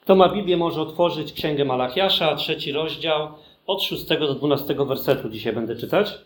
Kto ma Biblię, może otworzyć Księgę Malachiasza, 3 rozdział, od 6 do 12 wersetu dzisiaj będę czytać.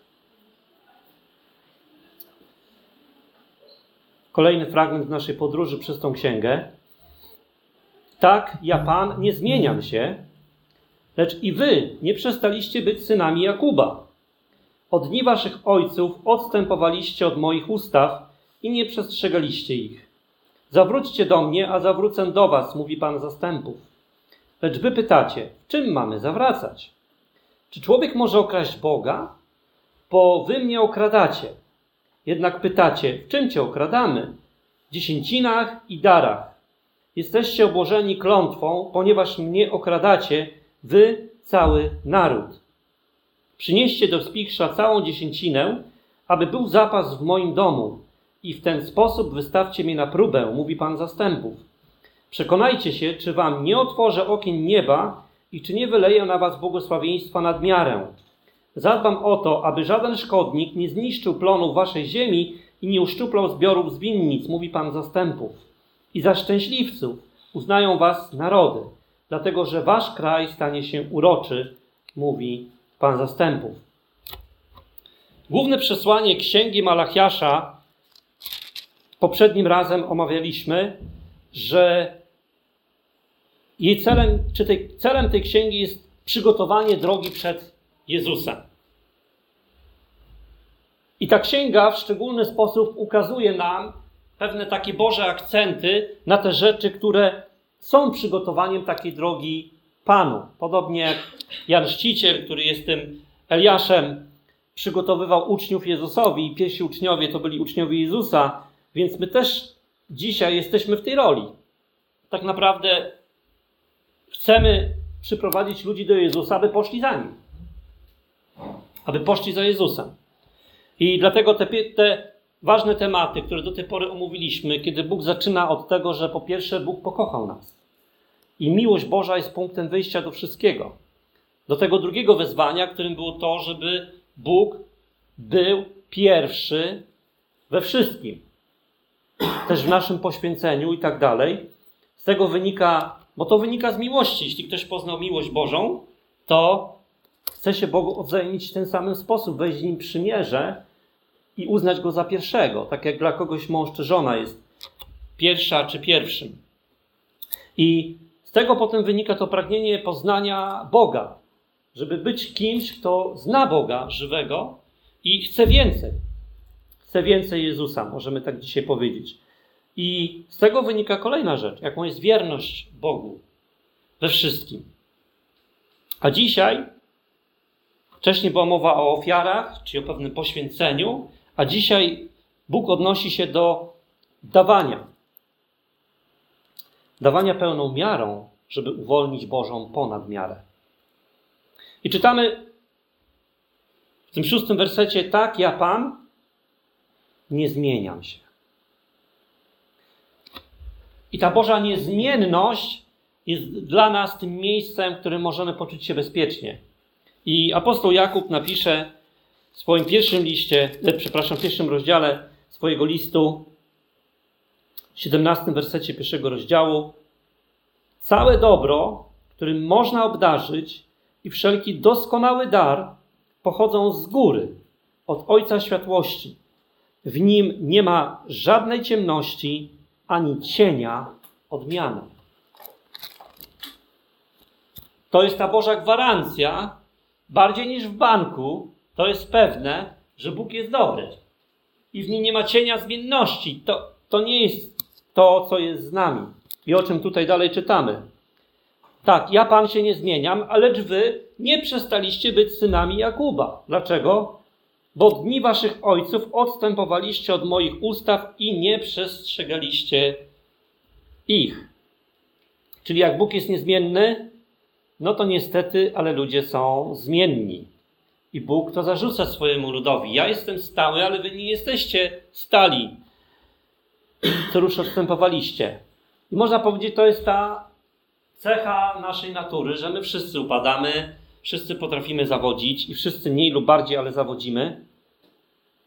Kolejny fragment w naszej podróży przez tą księgę. Tak, ja Pan, nie zmieniam się, lecz i wy nie przestaliście być synami Jakuba. Od dni waszych ojców odstępowaliście od moich ustaw i nie przestrzegaliście ich. Zawróćcie do mnie, a zawrócę do was, mówi Pan zastępów. Lecz wy pytacie, w czym mamy zawracać? Czy człowiek może okraść Boga? Bo wy mnie okradacie. Jednak pytacie, w czym cię okradamy? W dziesięcinach i darach. Jesteście obłożeni klątwą, ponieważ mnie okradacie, wy, cały naród. Przynieście do spichrza całą dziesięcinę, aby był zapas w moim domu i w ten sposób wystawcie mnie na próbę, mówi Pan zastępów. Przekonajcie się, czy wam nie otworzę okien nieba i czy nie wyleję na was błogosławieństwa nad miarę. Zadbam o to, aby żaden szkodnik nie zniszczył plonów waszej ziemi i nie uszczuplał zbiorów z winnic, mówi Pan zastępów. I za szczęśliwców uznają was narody, dlatego że wasz kraj stanie się uroczy, mówi Pan zastępów. Główne przesłanie Księgi Malachiasza poprzednim razem omawialiśmy, że celem tej księgi jest przygotowanie drogi przed Jezusem. I ta księga w szczególny sposób ukazuje nam pewne takie Boże akcenty na te rzeczy, które są przygotowaniem takiej drogi Panu. Podobnie jak Jan Chrzciciel, który jest tym Eliaszem, przygotowywał uczniów Jezusowi i pierwsi uczniowie to byli uczniowie Jezusa, więc my też dzisiaj jesteśmy w tej roli. Tak naprawdę chcemy przyprowadzić ludzi do Jezusa, aby poszli za Nim. Aby poszli za Jezusem. I dlatego te ważne tematy, które do tej pory omówiliśmy, kiedy Bóg zaczyna od tego, że po pierwsze Bóg pokochał nas. I miłość Boża jest punktem wyjścia do wszystkiego. Do tego drugiego wezwania, którym było to, żeby Bóg był pierwszy we wszystkim. Też w naszym poświęceniu i tak dalej. Z tego wynika, bo to wynika z miłości. Jeśli ktoś poznał miłość Bożą, to chce się Bogu odwzajemnić w ten samym sposób, wejść z Nim w przymierze i uznać Go za pierwszego. Tak jak dla kogoś mąż czy żona jest pierwsza czy pierwszym. I z tego potem wynika to pragnienie poznania Boga. Żeby być kimś, kto zna Boga żywego i chce więcej. Chce więcej Jezusa, możemy tak dzisiaj powiedzieć. I z tego wynika kolejna rzecz, jaką jest wierność Bogu we wszystkim. A dzisiaj, wcześniej była mowa o ofiarach, czyli o pewnym poświęceniu, a dzisiaj Bóg odnosi się do dawania. Dawania pełną miarą, żeby uwolnić Bożą ponad miarę. I czytamy w tym 6 wersecie, tak, ja Pan, nie zmieniam się. I ta Boża niezmienność jest dla nas tym miejscem, w którym możemy poczuć się bezpiecznie. I apostoł Jakub napisze w swoim pierwszym rozdziale swojego listu, w 17 wersecie 1 rozdziału, całe dobro, którym można obdarzyć i wszelki doskonały dar pochodzą z góry, od Ojca Światłości. W Nim nie ma żadnej ciemności, ani cienia odmiany. To jest ta Boża gwarancja, bardziej niż w banku, to jest pewne, że Bóg jest dobry. I w Nim nie ma cienia zmienności. To nie jest to, co jest z nami. I o czym tutaj dalej czytamy. Tak, ja Pan się nie zmieniam, lecz wy nie przestaliście być synami Jakuba. Dlaczego? Bo od dni waszych ojców odstępowaliście od moich ustaw i nie przestrzegaliście ich. Czyli jak Bóg jest niezmienny, no to niestety, ale ludzie są zmienni. I Bóg to zarzuca swojemu ludowi. Ja jestem stały, ale wy nie jesteście stali. Co już odstępowaliście. I można powiedzieć, to jest ta cecha naszej natury, że my wszyscy upadamy, wszyscy potrafimy zawodzić i wszyscy mniej lub bardziej, ale zawodzimy.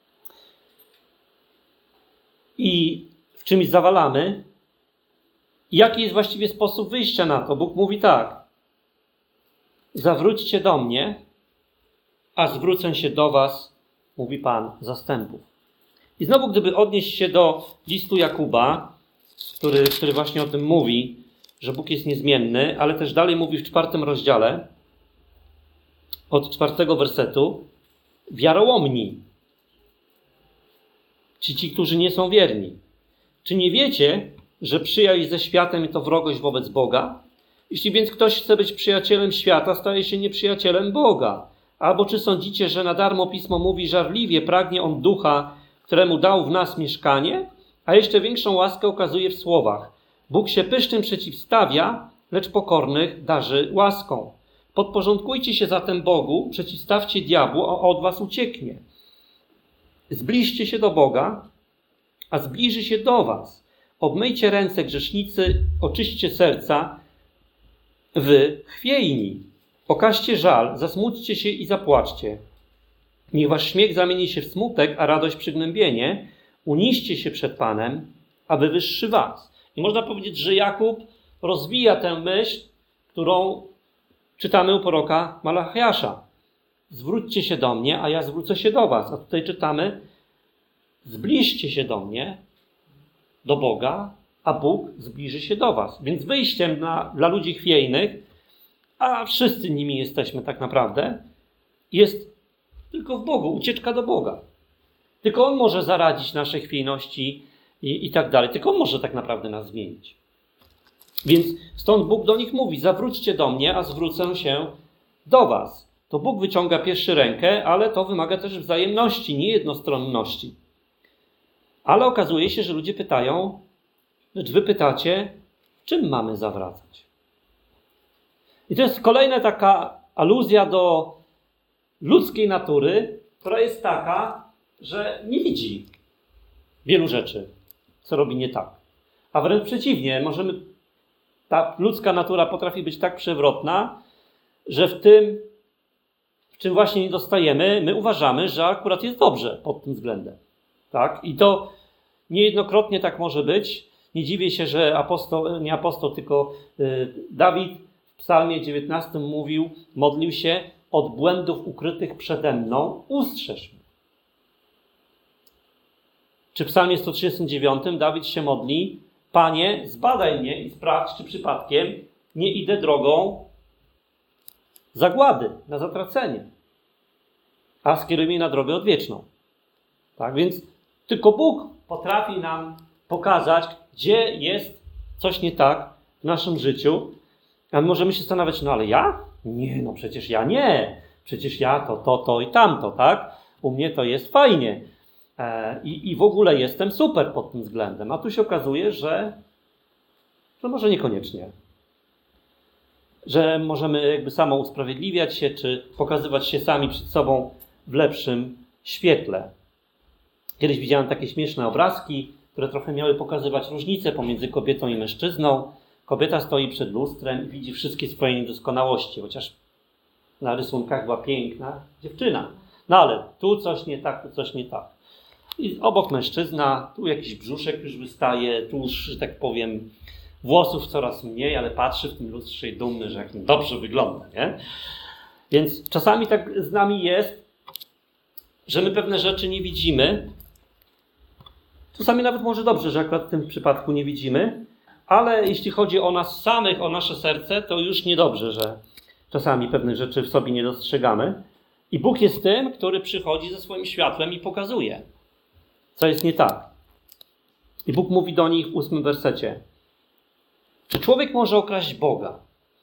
I w czymś zawalamy. I jaki jest właściwie sposób wyjścia na to? Bóg mówi tak. Zawróćcie do mnie, a zwrócę się do was, mówi Pan zastępów. I znowu, gdyby odnieść się do listu Jakuba, który właśnie o tym mówi, że Bóg jest niezmienny, ale też dalej mówi w 4 rozdziale, od 4 wersetu, wiarołomni, ci, którzy nie są wierni. Czy nie wiecie, że przyjaźń ze światem to wrogość wobec Boga? Jeśli więc ktoś chce być przyjacielem świata, staje się nieprzyjacielem Boga. Albo czy sądzicie, że na darmo Pismo mówi, żarliwie pragnie on Ducha, któremu dał w nas mieszkanie? A jeszcze większą łaskę okazuje w słowach. Bóg się pysznym przeciwstawia, lecz pokornych darzy łaską. Podporządkujcie się zatem Bogu, przeciwstawcie diabłu, a od was ucieknie. Zbliżcie się do Boga, a zbliży się do was. Obmyjcie ręce, grzesznicy, oczyśćcie serca, wy chwiejni. Okażcie żal, zasmućcie się i zapłaczcie. Niech wasz śmiech zamieni się w smutek, a radość przygnębienie. Uniście się przed Panem, a wywyższy was. I można powiedzieć, że Jakub rozwija tę myśl, którą czytamy u proroka Malachiasza. Zwróćcie się do mnie, a ja zwrócę się do was. A tutaj czytamy, zbliżcie się do mnie, do Boga, a Bóg zbliży się do was. Więc wyjściem dla ludzi chwiejnych, a wszyscy nimi jesteśmy tak naprawdę, jest tylko w Bogu, ucieczka do Boga. Tylko On może zaradzić naszej chwiejności i tak dalej. Tylko On może tak naprawdę nas zmienić. Więc stąd Bóg do nich mówi, zawróćcie do mnie, a zwrócę się do was. To Bóg wyciąga pierwszy rękę, ale to wymaga też wzajemności, nie jednostronności. Ale okazuje się, że ludzie pytają, lecz wy pytacie, czym mamy zawracać? I to jest kolejna taka aluzja do ludzkiej natury, która jest taka, że nie widzi wielu rzeczy, co robi nie tak. A wręcz przeciwnie, ta ludzka natura potrafi być tak przewrotna, że w czym właśnie nie dostajemy, my uważamy, że akurat jest dobrze pod tym względem. Tak? I to niejednokrotnie tak może być. Nie dziwię się, że tylko Dawid w psalmie 19 modlił się, od błędów ukrytych przede mną ustrzeż mnie. Czy w psalmie 139 Dawid się modli, Panie, zbadaj mnie i sprawdź, czy przypadkiem nie idę drogą zagłady, na zatracenie, a skieruj mnie na drogę odwieczną. Tak więc tylko Bóg potrafi nam pokazać, gdzie jest coś nie tak w naszym życiu, a my możemy się zastanawiać, no ale ja? Nie, no przecież ja nie. Przecież ja to i tamto, tak? U mnie to jest fajnie. I w ogóle jestem super pod tym względem. A tu się okazuje, że może niekoniecznie. Że możemy jakby samo usprawiedliwiać się, czy pokazywać się sami przed sobą w lepszym świetle. Kiedyś widziałem takie śmieszne obrazki, które trochę miały pokazywać różnicę pomiędzy kobietą i mężczyzną. Kobieta stoi przed lustrem i widzi wszystkie swoje niedoskonałości, chociaż na rysunkach była piękna dziewczyna. No ale tu coś nie tak, tu coś nie tak. I obok mężczyzna, tu jakiś brzuszek już wystaje, tu już, że tak powiem, włosów coraz mniej, ale patrzy w tym lustrze i dumny, że jak dobrze wygląda, nie? Więc czasami tak z nami jest, że my pewne rzeczy nie widzimy. Czasami nawet może dobrze, że akurat w tym przypadku nie widzimy, ale jeśli chodzi o nas samych, o nasze serce, to już niedobrze, że czasami pewnych rzeczy w sobie nie dostrzegamy. I Bóg jest tym, który przychodzi ze swoim światłem i pokazuje, co jest nie tak. I Bóg mówi do nich w 8 wersecie. Czy człowiek może okraść Boga?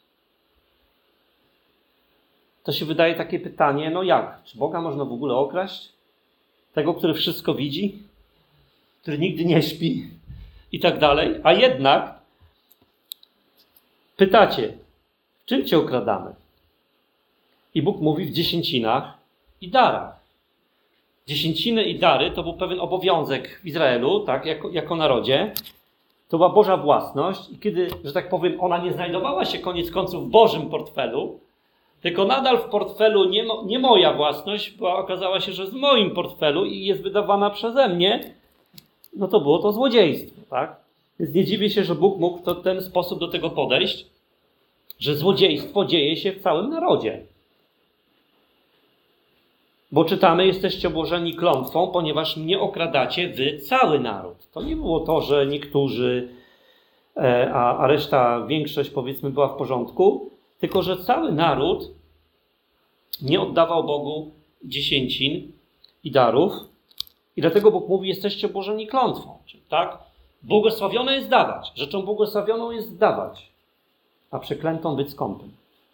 To się wydaje takie pytanie, no jak? Czy Boga można w ogóle okraść? Tego, który wszystko widzi? Który nigdy nie śpi? I tak dalej. A jednak pytacie, w czym cię okradamy? I Bóg mówi w dziesięcinach i darach. Dziesięciny i dary to był pewien obowiązek w Izraelu, tak, jako narodzie. To była Boża własność i kiedy, że tak powiem, ona nie znajdowała się koniec końców w Bożym portfelu, tylko nadal w portfelu nie moja własność, bo okazała się, że jest w moim portfelu i jest wydawana przeze mnie, no to było to złodziejstwo, tak? Więc nie dziwię się, że Bóg mógł w ten sposób do tego podejść, że złodziejstwo dzieje się w całym narodzie. Bo czytamy, jesteście obłożeni klątwą, ponieważ mnie okradacie wy cały naród. To nie było to, że niektórzy, a reszta, większość powiedzmy była w porządku, tylko że cały naród nie oddawał Bogu dziesięcin i darów. I dlatego Bóg mówi, jesteście obłożeni klątwą. Tak? Błogosławione jest dawać. Rzeczą błogosławioną jest dawać, a przeklętą być skąpym.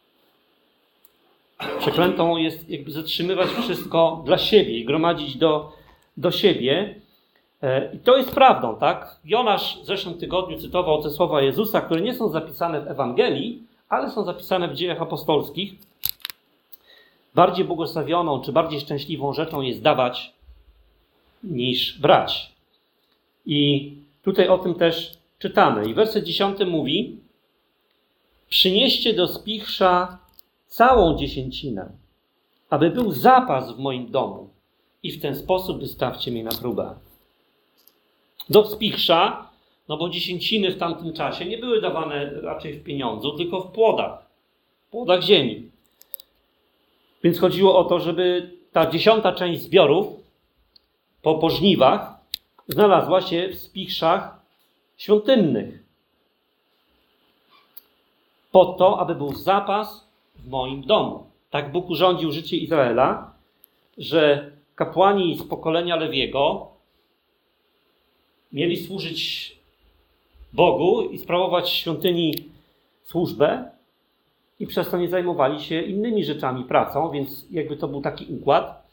Przeklętą jest jakby zatrzymywać wszystko dla siebie i gromadzić do siebie. I to jest prawdą, tak? Jonasz w zeszłym tygodniu cytował te słowa Jezusa, które nie są zapisane w Ewangelii, ale są zapisane w Dziejach Apostolskich. Bardziej błogosławioną czy bardziej szczęśliwą rzeczą jest dawać niż brać. I tutaj o tym też czytamy. I werset 10 mówi: przynieście do spichrza całą dziesięcinę, aby był zapas w moim domu i w ten sposób wystawcie mnie na próbę. Do spichrza, no bo dziesięciny w tamtym czasie nie były dawane raczej w pieniądzu, tylko w płodach ziemi. Więc chodziło o to, żeby ta 10. część zbiorów po żniwach znalazła się w spichrzach świątynnych. Po to, aby był zapas w moim domu. Tak Bóg urządził życie Izraela, że kapłani z pokolenia Lewiego mieli służyć Bogu i sprawować w świątyni służbę i przez to nie zajmowali się innymi rzeczami, pracą, więc jakby to był taki układ,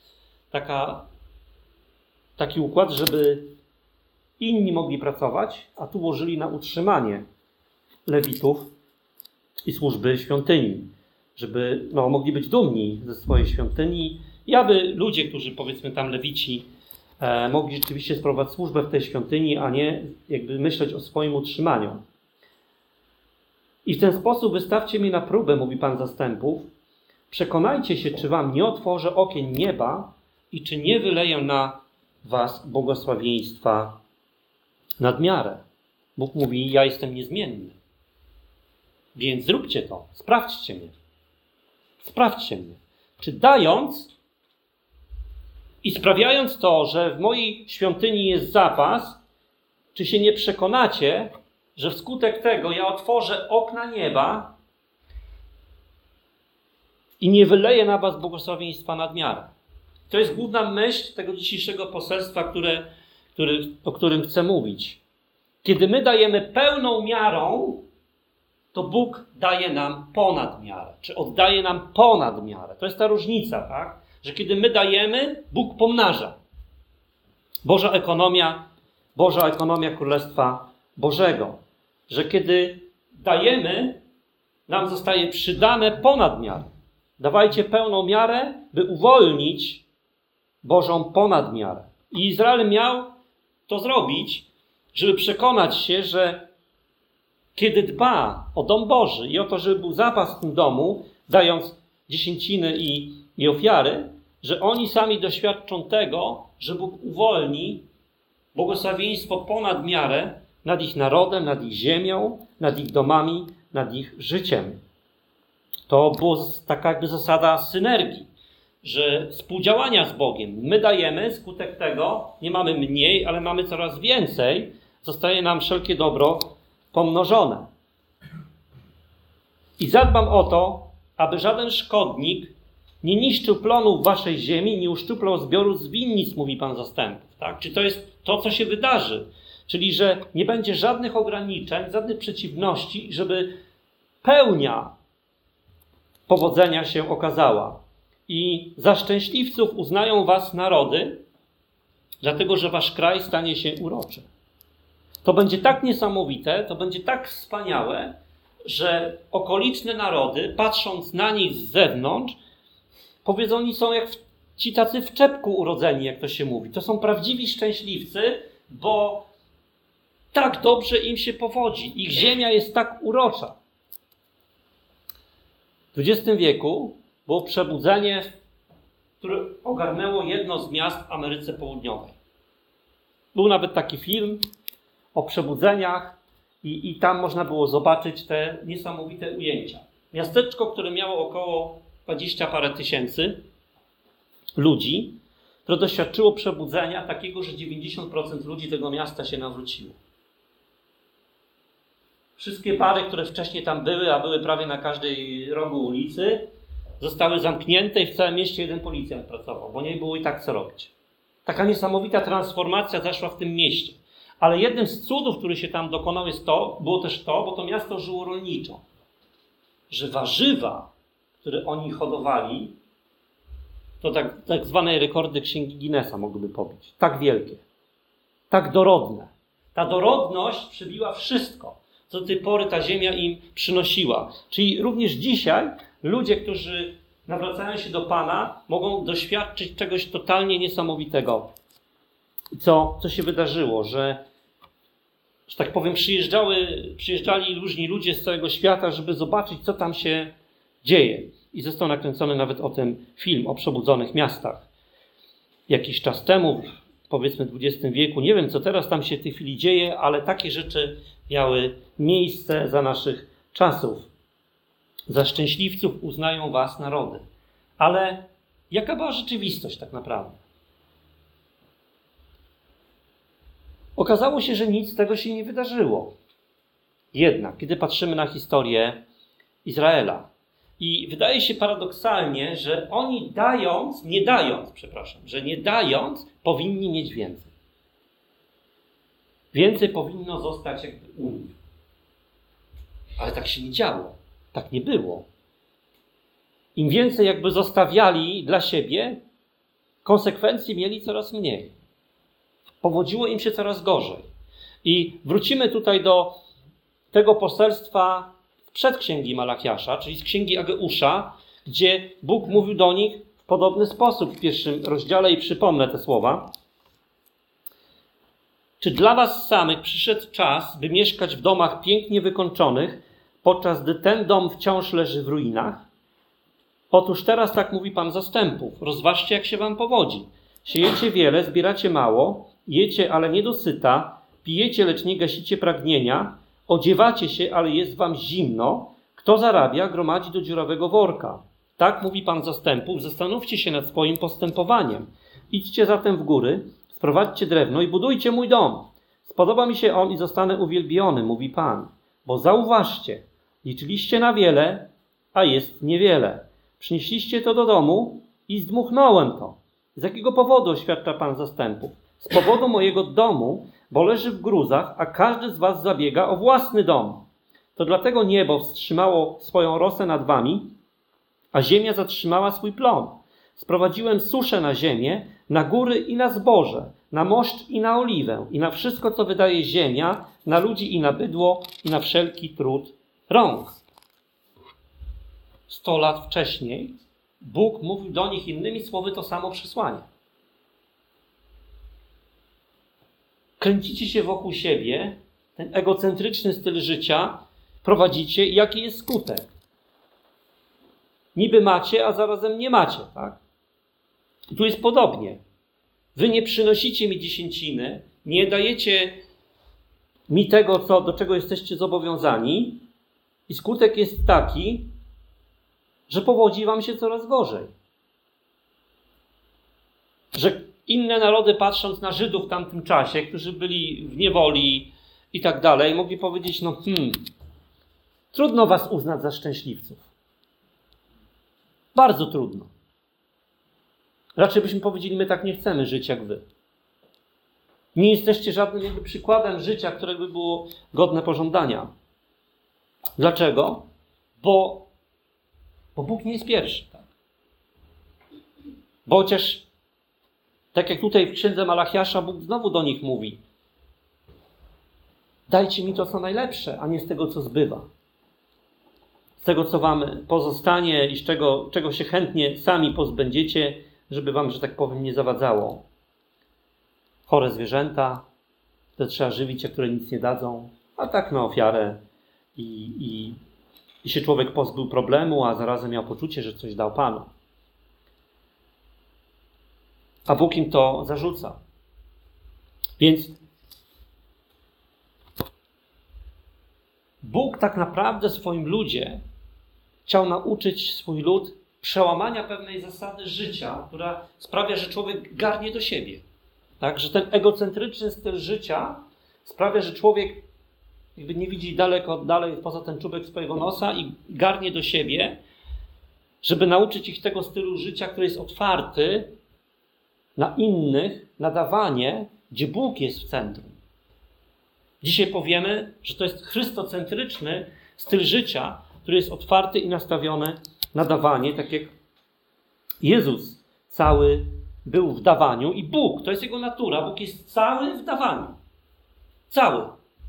taki układ, żeby inni mogli pracować, a tu łożyli na utrzymanie Lewitów i służby świątyni, żeby mogli być dumni ze swojej świątyni i aby ludzie, którzy powiedzmy tam Lewici, mogli rzeczywiście sprawować służbę w tej świątyni, a nie jakby myśleć o swoim utrzymaniu. I w ten sposób wystawcie mnie na próbę, mówi Pan zastępów. Przekonajcie się, czy wam nie otworzę okien nieba i czy nie wyleję na was błogosławieństwa nad miarę. Bóg mówi, ja jestem niezmienny. Więc zróbcie to. Sprawdźcie mnie. Sprawdźcie mnie. Czy dając i sprawiając to, że w mojej świątyni jest zapas, czy się nie przekonacie, że wskutek tego ja otworzę okna nieba i nie wyleję na was błogosławieństwa nad miarę. To jest główna myśl tego dzisiejszego poselstwa, o którym chcę mówić. Kiedy my dajemy pełną miarą, to Bóg daje nam ponad miarę, czy oddaje nam ponad miarę. To jest ta różnica, tak? Że kiedy my dajemy, Bóg pomnaża. Boża ekonomia Królestwa Bożego. Że kiedy dajemy, nam zostaje przydane ponad miarę. Dawajcie pełną miarę, by uwolnić Bożą ponad miarę. I Izrael miał to zrobić, żeby przekonać się, że kiedy dba o dom Boży i o to, żeby był zapas w tym domu, dając dziesięciny i ofiary, że oni sami doświadczą tego, że Bóg uwolni błogosławieństwo ponad miarę nad ich narodem, nad ich ziemią, nad ich domami, nad ich życiem. To była taka jakby zasada synergii, że współdziałania z Bogiem. My dajemy, skutek tego nie mamy mniej, ale mamy coraz więcej. Zostaje nam wszelkie dobro pomnożone. I zadbam o to, aby żaden szkodnik nie niszczył plonów waszej ziemi, nie uszczuplał zbioru z winnic, mówi Pan zastępów. Tak? Czy to jest to, co się wydarzy? Czyli, że nie będzie żadnych ograniczeń, żadnych przeciwności, żeby pełnia powodzenia się okazała. I za szczęśliwców uznają was narody, dlatego, że wasz kraj stanie się uroczy. To będzie tak niesamowite, to będzie tak wspaniałe, że okoliczne narody, patrząc na nich z zewnątrz, powiedzą, oni są jak ci tacy w czepku urodzeni, jak to się mówi. To są prawdziwi szczęśliwcy, bo tak dobrze im się powodzi. Ich ziemia jest tak urocza. W XX wieku było przebudzenie, które ogarnęło jedno z miast w Ameryce Południowej. Był nawet taki film o przebudzeniach I tam można było zobaczyć te niesamowite ujęcia. Miasteczko, które miało około 20 parę tysięcy ludzi, które doświadczyło przebudzenia takiego, że 90% ludzi tego miasta się nawróciło. Wszystkie pary, które wcześniej tam były, a były prawie na każdej rogu ulicy, zostały zamknięte i w całym mieście jeden policjant pracował, bo nie było i tak co robić. Taka niesamowita transformacja zaszła w tym mieście. Ale jednym z cudów, który się tam dokonał, było też to, bo to miasto żyło rolniczo, że warzywa, które oni hodowali, to tak zwane rekordy Księgi Guinnessa mogłyby pobić. Tak wielkie, tak dorodne. Ta dorodność przybiła wszystko, co do tej pory ta ziemia im przynosiła. Czyli również dzisiaj ludzie, którzy nawracają się do Pana, mogą doświadczyć czegoś totalnie niesamowitego. Co się wydarzyło, że tak powiem, przyjeżdżali różni ludzie z całego świata, żeby zobaczyć, co tam się dzieje. I został nakręcony nawet o tym film, o przebudzonych miastach. Jakiś czas temu, powiedzmy w XX wieku, nie wiem, co teraz tam się w tej chwili dzieje, ale takie rzeczy miały miejsce za naszych czasów. Za szczęśliwców uznają was narody. Ale jaka była rzeczywistość tak naprawdę? Okazało się, że nic z tego się nie wydarzyło. Jednak, kiedy patrzymy na historię Izraela, i wydaje się paradoksalnie, że oni nie dając, powinni mieć więcej. Więcej powinno zostać jakby u nich. Ale tak się nie działo. Tak nie było. Im więcej jakby zostawiali dla siebie, konsekwencji mieli coraz mniej. Powodziło im się coraz gorzej. I wrócimy tutaj do tego poselstwa sprzed Księgi Malachiasza, czyli z Księgi Ageusza, gdzie Bóg mówił do nich w podobny sposób w pierwszym rozdziale i przypomnę te słowa. Czy dla was samych przyszedł czas, by mieszkać w domach pięknie wykończonych, podczas gdy ten dom wciąż leży w ruinach? Otóż teraz tak mówi Pan zastępów. Rozważcie, jak się wam powodzi. Siejecie wiele, zbieracie mało, jecie, ale nie dosyta, pijecie, lecz nie gasicie pragnienia, odziewacie się, ale jest wam zimno. Kto zarabia, gromadzi do dziurawego worka. Tak mówi Pan zastępów, zastanówcie się nad swoim postępowaniem. Idźcie zatem w góry, sprowadźcie drewno i budujcie mój dom. Spodoba mi się on i zostanę uwielbiony, mówi Pan. Bo zauważcie, liczyliście na wiele, a jest niewiele. Przynieśliście to do domu i zdmuchnąłem to. Z jakiego powodu, oświadcza Pan zastępów? Z powodu mojego domu, bo leży w gruzach, a każdy z was zabiega o własny dom. To dlatego niebo wstrzymało swoją rosę nad wami, a ziemia zatrzymała swój plon. Sprowadziłem suszę na ziemię, na góry i na zboże, na moszcz i na oliwę, i na wszystko, co wydaje ziemia, na ludzi i na bydło, i na wszelki trud rąk. 100 lat wcześniej Bóg mówił do nich innymi słowy to samo przesłanie. Kręcicie się wokół siebie, ten egocentryczny styl życia prowadzicie i jaki jest skutek? Niby macie, a zarazem nie macie, tak? I tu jest podobnie. Wy nie przynosicie mi dziesięciny, nie dajecie mi tego, do czego jesteście zobowiązani, i skutek jest taki, że powodzi wam się coraz gorzej. Że inne narody, patrząc na Żydów w tamtym czasie, którzy byli w niewoli i tak dalej, mogli powiedzieć, trudno was uznać za szczęśliwców. Bardzo trudno. Raczej byśmy powiedzieli, my tak nie chcemy żyć jak wy. Nie jesteście żadnym jakby przykładem życia, które by było godne pożądania. Dlaczego? Bo Bóg nie jest pierwszy. Tak? Bo chociaż, tak jak tutaj w Księdze Malachiasza, Bóg znowu do nich mówi: dajcie mi to, co najlepsze, a nie z tego, co zbywa. Z tego, co wam pozostanie i z czego się chętnie sami pozbędziecie, żeby wam, że tak powiem, nie zawadzało. Chore zwierzęta, które trzeba żywić, a które nic nie dadzą, a tak na ofiarę i się człowiek pozbył problemu, a zarazem miał poczucie, że coś dał Panu. A Bóg im to zarzuca. Więc Bóg tak naprawdę swoim ludzie chciał nauczyć swój lud przełamania pewnej zasady życia, która sprawia, że człowiek garnie do siebie. Tak? Że ten egocentryczny styl życia sprawia, że człowiek jakby nie widzi dalej poza ten czubek swojego nosa i garnie do siebie, żeby nauczyć ich tego stylu życia, który jest otwarty na innych, na dawanie, gdzie Bóg jest w centrum. Dzisiaj powiemy, że to jest chrystocentryczny styl życia, który jest otwarty i nastawiony na dawanie, tak jak Jezus cały był w dawaniu i Bóg, to jest Jego natura, Bóg jest cały w dawaniu. Cały.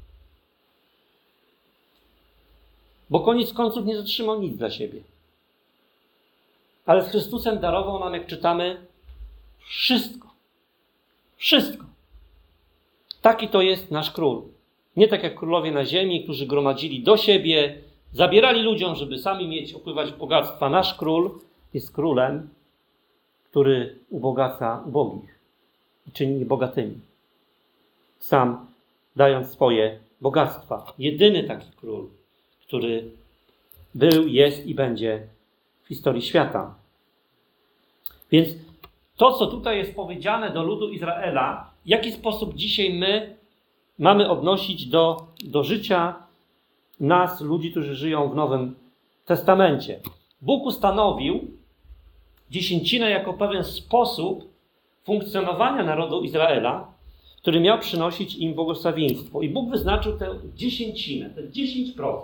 Bo koniec końców nie zatrzymał nic dla siebie. Ale z Chrystusem darował nam, jak czytamy, wszystko. Wszystko. Taki to jest nasz król. Nie tak jak królowie na ziemi, którzy gromadzili do siebie, zabierali ludziom, żeby sami mieć, opływać bogactwa. Nasz król jest królem, który ubogaca ubogich i czyni ich bogatymi. Sam dając swoje bogactwa. Jedyny taki król, który był, jest i będzie w historii świata. Więc to, co tutaj jest powiedziane do ludu Izraela, w jaki sposób dzisiaj my mamy odnosić do życia nas, ludzi, którzy żyją w Nowym Testamencie. Bóg ustanowił dziesięcinę jako pewien sposób funkcjonowania narodu Izraela, który miał przynosić im błogosławieństwo. I Bóg wyznaczył tę dziesięcinę, te 10%.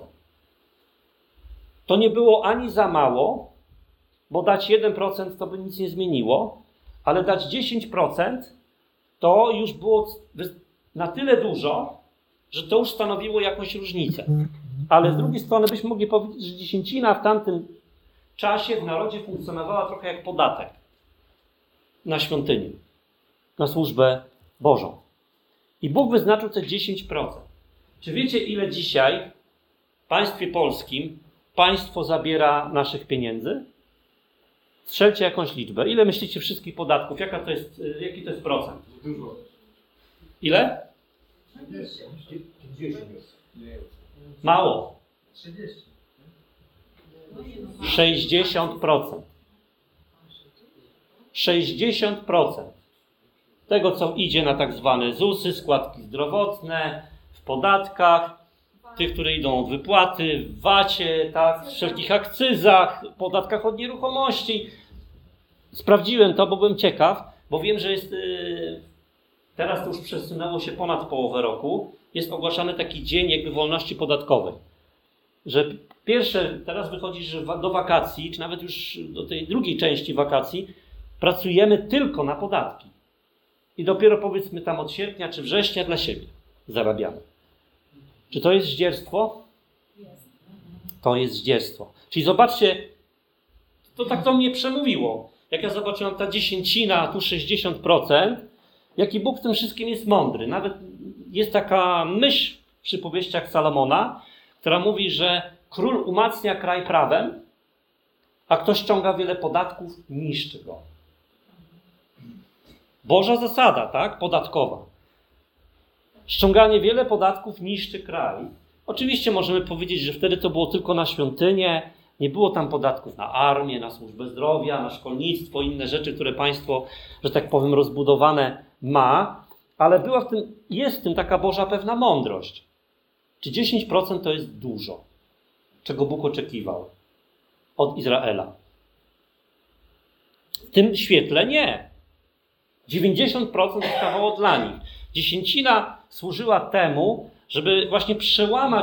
To nie było ani za mało, bo dać 1% to by nic nie zmieniło, ale dać 10% to już było na tyle dużo, że to już stanowiło jakąś różnicę. Ale z drugiej strony byśmy mogli powiedzieć, że dziesięcina w tamtym czasie w narodzie funkcjonowała trochę jak podatek na świątynię, na służbę Bożą. I Bóg wyznaczył te 10%. Czy wiecie, ile dzisiaj w państwie polskim państwo zabiera naszych pieniędzy? Strzelcie jakąś liczbę. Ile myślicie wszystkich podatków? Jaki to jest procent? Dużo. Ile? 50. Mało. 30. 60%. 60% tego, co idzie na tak zwane ZUS-y, składki zdrowotne, w podatkach, tych, które idą od wypłaty, w VAT-ie, tak, w wszelkich akcyzach, podatkach od nieruchomości. Sprawdziłem to, bo byłem ciekaw, bo wiem, że jest, teraz to już przesunęło się ponad połowę roku, jest ogłaszany taki dzień jakby wolności podatkowej. Że teraz wychodzi, że do wakacji, czy nawet już do tej drugiej części wakacji, pracujemy tylko na podatki. I dopiero powiedzmy tam od sierpnia czy września dla siebie zarabiamy. Czy to jest zdzierstwo? To jest zdzierstwo. Czyli zobaczcie, to mnie przemówiło. Jak ja zobaczyłem ta dziesięcina, a tu 60%, jaki Bóg w tym wszystkim jest mądry. Nawet jest taka myśl w przypowieściach Salomona, która mówi, że król umacnia kraj prawem, a kto ściąga wiele podatków, niszczy go. Boża zasada, tak? Podatkowa. Ściąganie wiele podatków niszczy kraj. Oczywiście możemy powiedzieć, że wtedy to było tylko na świątynię, nie było tam podatków na armię, na służbę zdrowia, na szkolnictwo, inne rzeczy, które państwo, że tak powiem, rozbudowane ma, ale jest w tym taka Boża pewna mądrość. Czy 10% to jest dużo? Czego Bóg oczekiwał od Izraela? W tym świetle nie. 90% zostawało dla nich. Dziesięcina służyła temu, żeby właśnie przełamać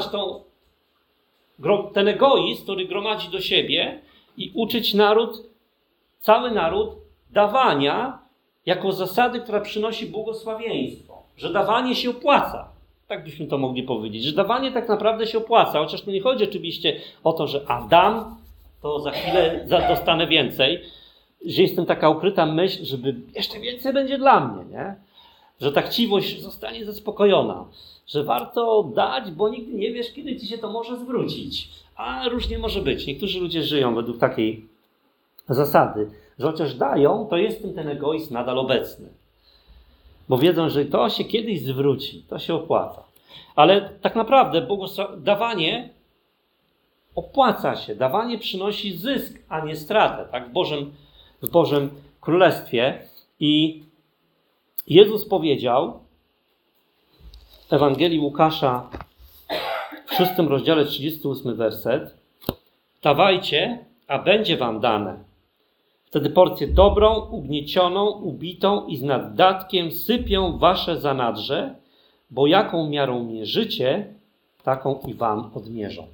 ten egoizm, który gromadzi do siebie i uczyć cały naród dawania jako zasady, która przynosi błogosławieństwo. Że dawanie się opłaca. Tak byśmy to mogli powiedzieć. Że dawanie tak naprawdę się opłaca. Chociaż tu nie chodzi oczywiście o to, że dam, to za chwilę dostanę więcej. Że jest tam taka ukryta myśl, żeby jeszcze więcej będzie dla mnie, nie? Że ta chciwość zostanie zaspokojona. Że warto dać, bo nigdy nie wiesz, kiedy ci się to może zwrócić. A różnie może być. Niektórzy ludzie żyją według takiej zasady, że chociaż dają, to jest w tym ten egoizm nadal obecny. Bo wiedzą, że to się kiedyś zwróci, to się opłaca. Ale tak naprawdę dawanie opłaca się. Dawanie przynosi zysk, a nie stratę, tak? W Bożym Królestwie. I Jezus powiedział w Ewangelii Łukasza w 6 rozdziale 38 werset: dawajcie, a będzie wam dane. Wtedy porcję dobrą, ugniecioną, ubitą i z naddatkiem sypią wasze zanadrze, bo jaką miarą mierzycie, taką i wam odmierzą.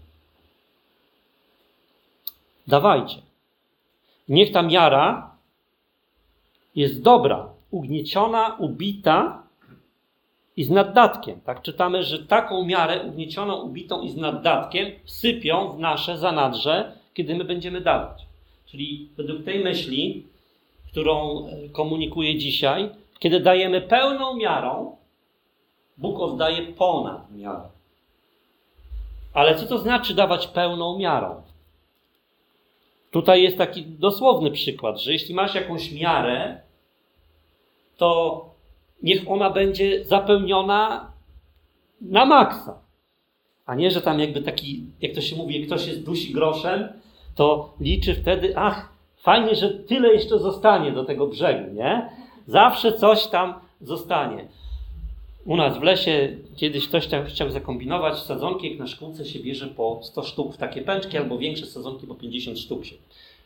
Dawajcie. Niech ta miara jest dobra, ugnieciona, ubita i z naddatkiem. Tak czytamy, że taką miarę ugniecioną, ubitą i z naddatkiem sypią w nasze zanadrze, kiedy my będziemy dawać. Czyli według tej myśli, którą komunikuję dzisiaj, kiedy dajemy pełną miarą, Bóg oddaje ponad miarę. Ale co to znaczy dawać pełną miarą? Tutaj jest taki dosłowny przykład, że jeśli masz jakąś miarę, to niech ona będzie zapełniona na maksa. A nie, że tam jakby taki, jak to się mówi, jak ktoś jest dusi groszem, to liczy wtedy, fajnie, że tyle jeszcze zostanie do tego brzegu, nie? Zawsze coś tam zostanie. U nas w lesie kiedyś ktoś tam chciał zakombinować sadzonki, jak na szkółce się bierze po 100 sztuk w takie pęczki, albo większe sadzonki po 50 sztuk się.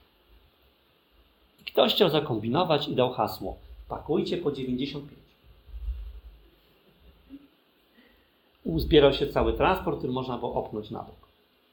I ktoś chciał zakombinować i dał hasło: pakujcie po 95. Uzbierał się cały transport, który można było opchnąć na bok.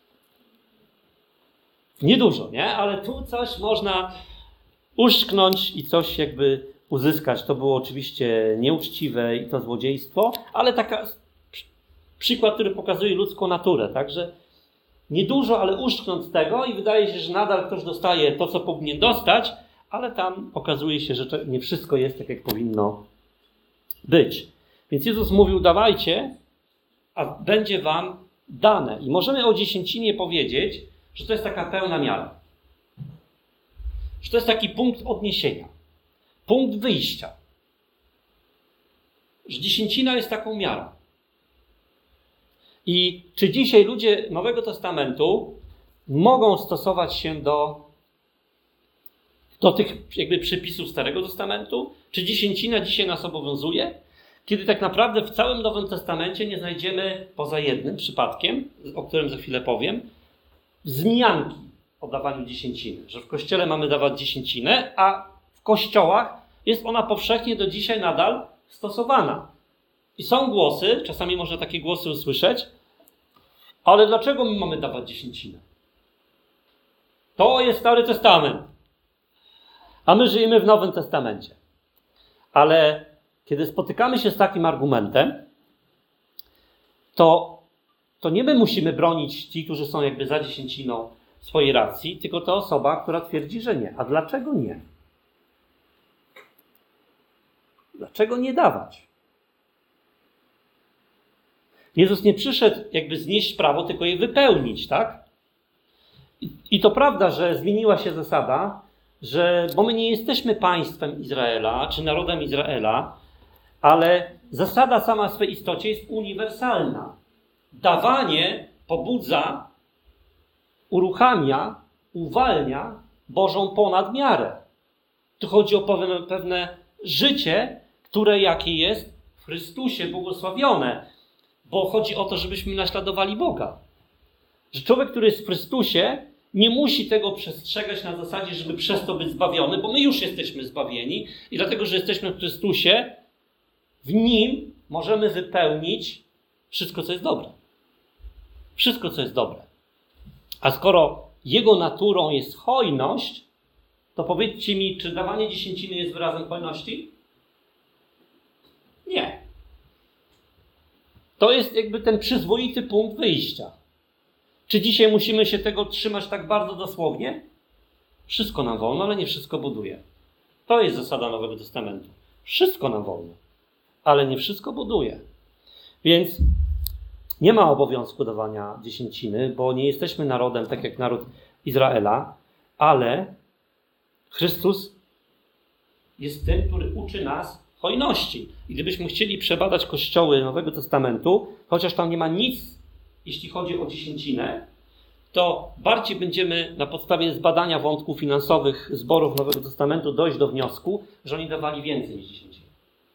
Niedużo, nie? Ale tu coś można uszczknąć i coś jakby uzyskać. To było oczywiście nieuczciwe i to złodziejstwo, ale taka przykład, który pokazuje ludzką naturę, tak? Że niedużo, ale uszczknąć tego i wydaje się, że nadal ktoś dostaje to, co powinien dostać, ale tam okazuje się, że nie wszystko jest tak, jak powinno być. Więc Jezus mówił: dawajcie, a będzie wam dane. I możemy o dziesięcinie powiedzieć, że to jest taka pełna miara. Że to jest taki punkt odniesienia. Punkt wyjścia. Że dziesięcina jest taką miarą. I czy dzisiaj ludzie Nowego Testamentu mogą stosować się do tych jakby przepisów Starego Testamentu? Czy dziesięcina dzisiaj nas obowiązuje? Kiedy tak naprawdę w całym Nowym Testamencie nie znajdziemy, poza jednym przypadkiem, o którym za chwilę powiem, wzmianki o dawaniu dziesięciny. Że w Kościele mamy dawać dziesięcinę, a w kościołach jest ona powszechnie do dzisiaj nadal stosowana. I są głosy, czasami można takie głosy usłyszeć, ale dlaczego my mamy dawać dziesięcinę? To jest Stary Testament. A my żyjemy w Nowym Testamencie. Ale kiedy spotykamy się z takim argumentem, to nie my musimy bronić ci, którzy są jakby za dziesięciną swojej racji, tylko ta osoba, która twierdzi, że nie. A dlaczego nie? Dlaczego nie dawać? Jezus nie przyszedł jakby znieść prawo, tylko je wypełnić, tak? I to prawda, że zmieniła się zasada, bo my nie jesteśmy państwem Izraela, czy narodem Izraela, ale zasada sama w swej istocie jest uniwersalna. Dawanie pobudza, uruchamia, uwalnia Bożą ponad miarę. Tu chodzi o pewne życie, które jakie jest w Chrystusie błogosławione. Bo chodzi o to, żebyśmy naśladowali Boga. Że człowiek, który jest w Chrystusie, nie musi tego przestrzegać na zasadzie, żeby przez to być zbawiony, bo my już jesteśmy zbawieni i dlatego, że jesteśmy w Chrystusie, w Nim możemy wypełnić wszystko, co jest dobre. Wszystko, co jest dobre. A skoro Jego naturą jest hojność, to powiedzcie mi, czy dawanie dziesięciny jest wyrazem hojności? Nie. To jest jakby ten przyzwoity punkt wyjścia. Czy dzisiaj musimy się tego trzymać tak bardzo dosłownie? Wszystko nam wolno, ale nie wszystko buduje. To jest zasada Nowego Testamentu. Wszystko nam wolno, ale nie wszystko buduje. Więc nie ma obowiązku dawania dziesięciny, bo nie jesteśmy narodem tak jak naród Izraela, ale Chrystus jest tym, który uczy nas hojności. I gdybyśmy chcieli przebadać kościoły Nowego Testamentu, chociaż tam nie ma nic, jeśli chodzi o dziesięcinę, to bardziej będziemy na podstawie zbadania wątków finansowych zborów Nowego Testamentu dojść do wniosku, że oni dawali więcej niż dziesięcinę.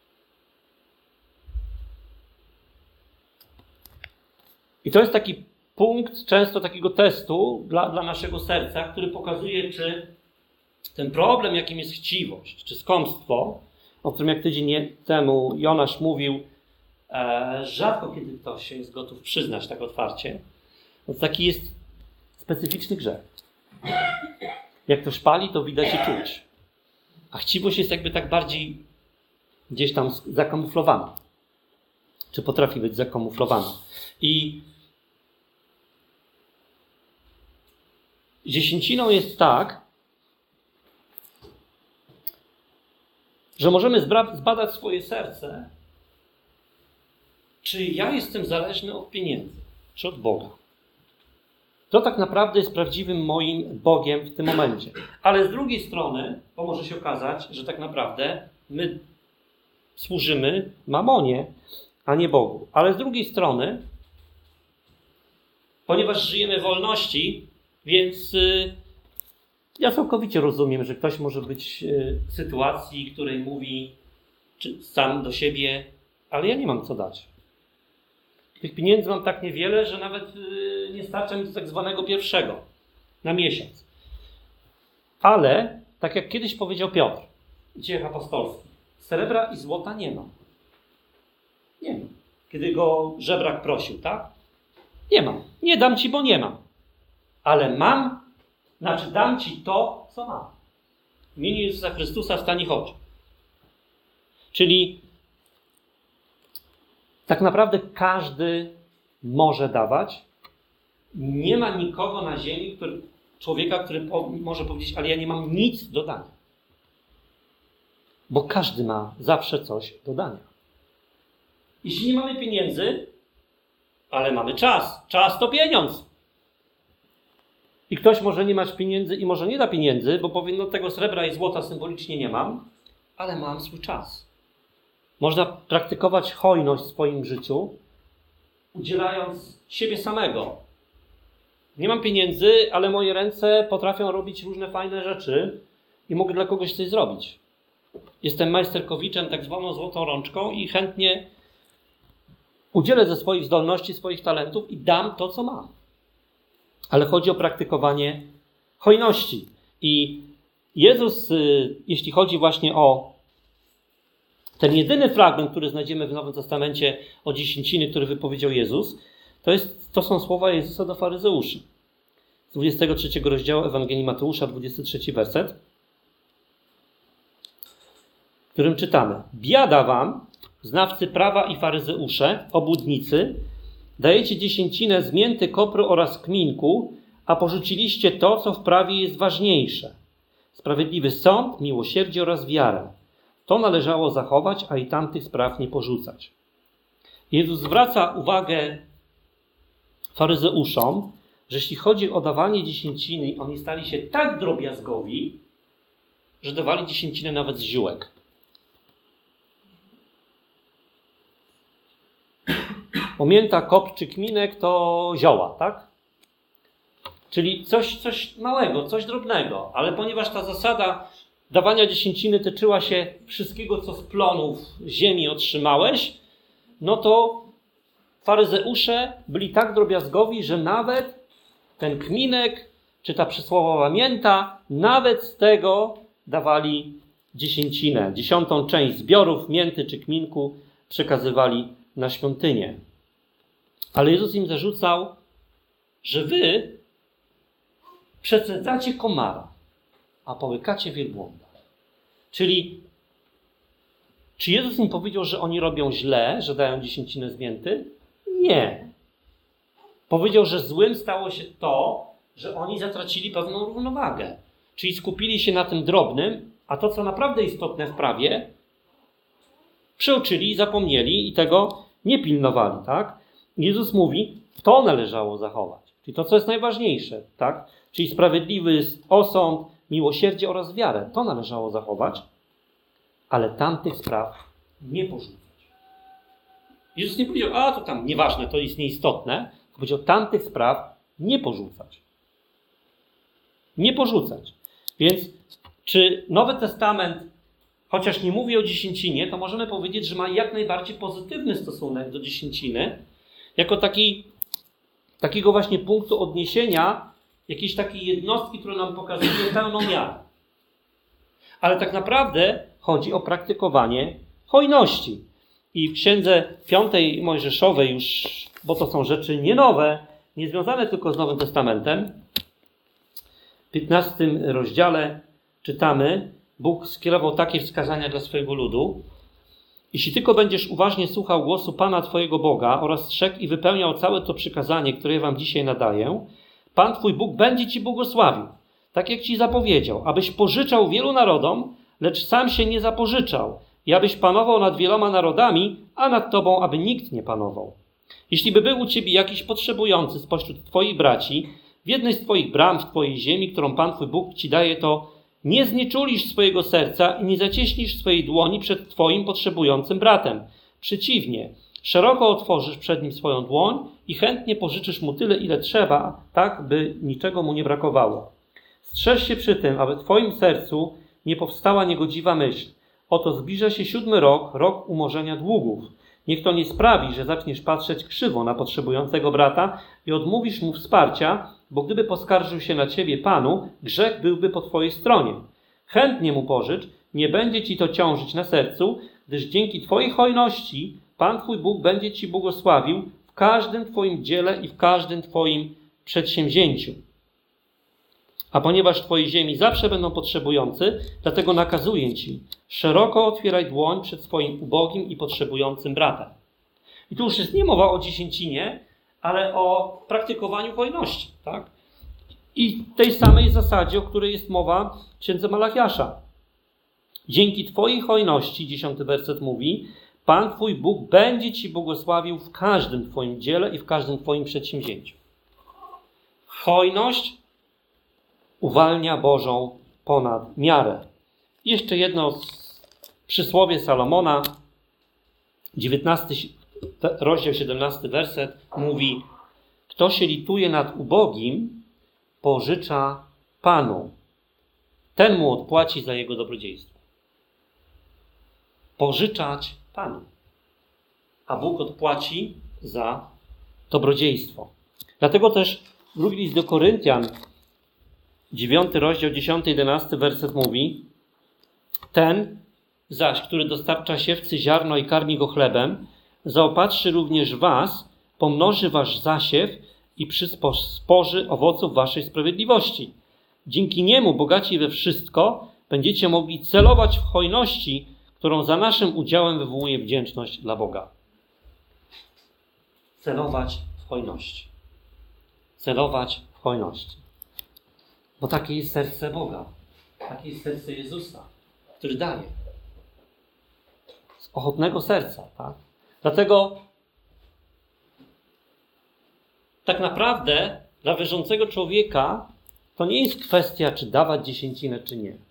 I to jest taki punkt często takiego testu dla naszego serca, który pokazuje, czy ten problem, jakim jest chciwość, czy skąpstwo, o którym jak tydzień temu Jonasz mówił, rzadko kiedy ktoś się jest gotów przyznać tak otwarcie, to taki jest specyficzny grzech. Jak ktoś pali, to widać i czuć. A chciwość jest jakby tak bardziej gdzieś tam zakamuflowana. Czy potrafi być zakamuflowana. I z dziesięciną jest tak, że możemy zbadać swoje serce, czy ja jestem zależny od pieniędzy, czy od Boga. To tak naprawdę jest prawdziwym moim Bogiem w tym momencie. Ale z drugiej strony, to może się okazać, że tak naprawdę my służymy mamonie, a nie Bogu. Ale z drugiej strony, ponieważ żyjemy w wolności, więc ja całkowicie rozumiem, że ktoś może być w sytuacji, w której mówi sam do siebie, ale ja nie mam co dać. Tych pieniędzy mam tak niewiele, że nawet nie starcza mi do tak zwanego pierwszego na miesiąc. Ale, tak jak kiedyś powiedział Piotr, dziejach apostolskich, srebra i złota nie mam. Nie mam. Kiedy go żebrak prosił, tak? Nie mam. Nie dam ci, bo nie mam. Ale mam, znaczy dam ci to, co mam. W imieniu Jezusa Chrystusa wstań i chodź. Czyli tak naprawdę każdy może dawać. Nie ma nikogo na ziemi, człowieka, który może powiedzieć, ale ja nie mam nic do dania. Bo każdy ma zawsze coś do dania. Jeśli nie mamy pieniędzy, ale mamy czas. Czas to pieniądz. I ktoś może nie mać pieniędzy i może nie da pieniędzy, bo powie, no tego srebra i złota symbolicznie nie mam, ale mam swój czas. Można praktykować hojność w swoim życiu, udzielając siebie samego. Nie mam pieniędzy, ale moje ręce potrafią robić różne fajne rzeczy i mogę dla kogoś coś zrobić. Jestem majsterkowiczem, tak zwaną złotą rączką i chętnie udzielę ze swoich zdolności, swoich talentów i dam to, co mam. Ale chodzi o praktykowanie hojności. I Jezus, jeśli chodzi właśnie o ten jedyny fragment, który znajdziemy w Nowym Testamencie o dziesięciny, który wypowiedział Jezus, to są słowa Jezusa do faryzeuszy. Z 23 rozdziału Ewangelii Mateusza, 23 werset, w którym czytamy: Biada wam, znawcy prawa i faryzeusze, obłudnicy, dajecie dziesięcinę z mięty, kopru oraz kminku, a porzuciliście to, co w prawie jest ważniejsze. Sprawiedliwy sąd, miłosierdzie oraz wiarę. To należało zachować, a i tamtych spraw nie porzucać. Jezus zwraca uwagę faryzeuszom, że jeśli chodzi o dawanie dziesięciny, oni stali się tak drobiazgowi, że dawali dziesięcinę nawet z ziółek. Mięta, kop czy kminek to zioła, tak? Czyli coś małego, coś drobnego. Ale ponieważ ta zasada dawania dziesięciny tyczyła się wszystkiego, co z plonów ziemi otrzymałeś, no to faryzeusze byli tak drobiazgowi, że nawet ten kminek, czy ta przysłowiowa mięta, nawet z tego dawali dziesięcinę. 10. część zbiorów mięty czy kminku przekazywali na świątynię. Ale Jezus im zarzucał, że wy przecedzacie komara, a połykacie wielbłąda. Czyli czy Jezus im powiedział, że oni robią źle, że dają dziesięcinę z mięty? Nie. Powiedział, że złym stało się to, że oni zatracili pewną równowagę. Czyli skupili się na tym drobnym, a to, co naprawdę istotne w prawie, przeoczyli, zapomnieli i tego nie pilnowali, tak? Jezus mówi, to należało zachować. Czyli to, co jest najważniejsze, tak? Czyli sprawiedliwy osąd, miłosierdzie oraz wiarę. To należało zachować, ale tamtych spraw nie porzucać. Jezus nie powiedział, a to tam nieważne, to jest nieistotne. Powiedział, tamtych spraw nie porzucać. Nie porzucać. Więc czy Nowy Testament, chociaż nie mówi o dziesięcinie, to możemy powiedzieć, że ma jak najbardziej pozytywny stosunek do dziesięciny, jako takiego właśnie punktu odniesienia, jakiejś takiej jednostki, która nam pokazuje pełną miarę. Ale tak naprawdę chodzi o praktykowanie hojności. I w Księdze 5 Mojżeszowej już, bo to są rzeczy nie nowe, nie związane tylko z Nowym Testamentem, w 15 rozdziale czytamy, Bóg skierował takie wskazania dla swojego ludu. Jeśli tylko będziesz uważnie słuchał głosu Pana Twojego Boga oraz strzegł i wypełniał całe to przykazanie, które ja wam dzisiaj nadaję, Pan Twój Bóg będzie Ci błogosławił, tak jak Ci zapowiedział, abyś pożyczał wielu narodom, lecz sam się nie zapożyczał i abyś panował nad wieloma narodami, a nad Tobą, aby nikt nie panował. Jeśli by był u Ciebie jakiś potrzebujący spośród Twoich braci, w jednej z Twoich bram w Twojej ziemi, którą Pan Twój Bóg Ci daje, to nie znieczulisz swojego serca i nie zacieśnisz swojej dłoni przed Twoim potrzebującym bratem. Przeciwnie, szeroko otworzysz przed nim swoją dłoń i chętnie pożyczysz mu tyle, ile trzeba, tak by niczego mu nie brakowało. Strzeż się przy tym, aby w Twoim sercu nie powstała niegodziwa myśl. Oto zbliża się 7. rok, rok umorzenia długów. Niech to nie sprawi, że zaczniesz patrzeć krzywo na potrzebującego brata i odmówisz mu wsparcia, bo gdyby poskarżył się na Ciebie Panu, grzech byłby po Twojej stronie. Chętnie mu pożycz, nie będzie Ci to ciążyć na sercu, gdyż dzięki Twojej hojności Pan Twój Bóg będzie Ci błogosławił w każdym Twoim dziele i w każdym Twoim przedsięwzięciu. A ponieważ w Twojej ziemi zawsze będą potrzebujący, dlatego nakazuję Ci, szeroko otwieraj dłoń przed swoim ubogim i potrzebującym bratem. I tu już jest nie mowa o dziesięcinie, ale o praktykowaniu hojności, tak? I tej samej zasadzie, o której jest mowa w Księdze Malachiasza. Dzięki Twojej hojności, 10 werset mówi, Pan Twój Bóg będzie Ci błogosławił w każdym Twoim dziele i w każdym Twoim przedsięwzięciu. Hojność uwalnia Bożą ponad miarę. I jeszcze jedno przysłowie Salomona, 19 rozdział 17 werset mówi: kto się lituje nad ubogim, pożycza Panu. Ten mu odpłaci za jego dobrodziejstwo. Pożyczać Panu. A Bóg odpłaci za dobrodziejstwo. Dlatego też drugi list do Koryntian, 9 rozdział 10-11 werset mówi: ten zaś, który dostarcza siewcy ziarno i karmi go chlebem, zaopatrzy również was, pomnoży wasz zasiew i przysporzy owoców waszej sprawiedliwości. Dzięki niemu, bogaci we wszystko, będziecie mogli celować w hojności, którą za naszym udziałem wywołuje wdzięczność dla Boga. Celować w hojności. Celować w hojności. Bo takie jest serce Boga. Takie jest serce Jezusa, który daje. Z ochotnego serca, tak? Dlatego tak naprawdę dla wierzącego człowieka to nie jest kwestia, czy dawać dziesięcinę, czy nie.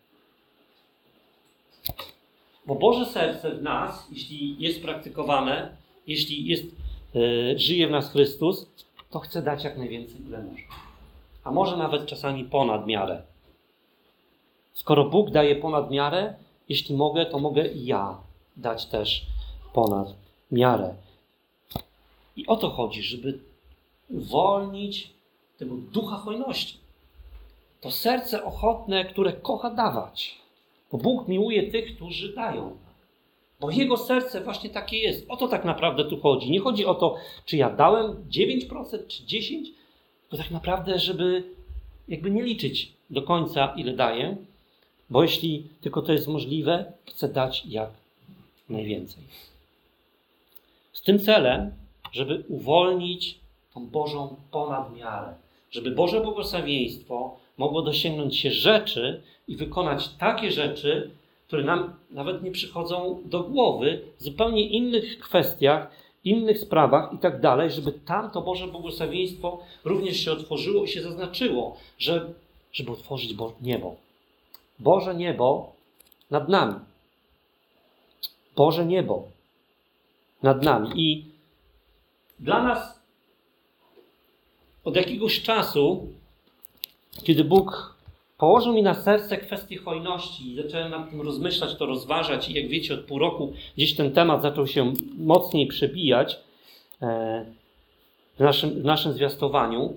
Bo Boże serce w nas, jeśli jest praktykowane, jeśli żyje w nas Chrystus, to chce dać jak najwięcej, ile może. A może nawet czasami ponad miarę. Skoro Bóg daje ponad miarę, jeśli mogę, to mogę i ja dać też ponad miarę. I o to chodzi, żeby uwolnić tego ducha hojności. To serce ochotne, które kocha dawać. Bo Bóg miłuje tych, którzy dają. Bo Jego serce właśnie takie jest. O to tak naprawdę tu chodzi. Nie chodzi o to, czy ja dałem 9% czy 10%, tylko tak naprawdę, żeby jakby nie liczyć do końca, ile daję, bo jeśli tylko to jest możliwe, chcę dać jak najwięcej. Z tym celem, żeby uwolnić tą Bożą ponadmiarę, żeby Boże błogosławieństwo mogło dosięgnąć się rzeczy i wykonać takie rzeczy, które nam nawet nie przychodzą do głowy, w zupełnie innych kwestiach, innych sprawach i tak dalej, żeby tam to Boże błogosławieństwo również się otworzyło i się zaznaczyło, żeby otworzyć niebo. Boże niebo nad nami. Boże niebo nad nami. I Dla nas od jakiegoś czasu, kiedy Bóg położył mi na serce kwestię hojności i zacząłem nad tym rozmyślać, to rozważać i jak wiecie, od pół roku gdzieś ten temat zaczął się mocniej przebijać w naszym zwiastowaniu,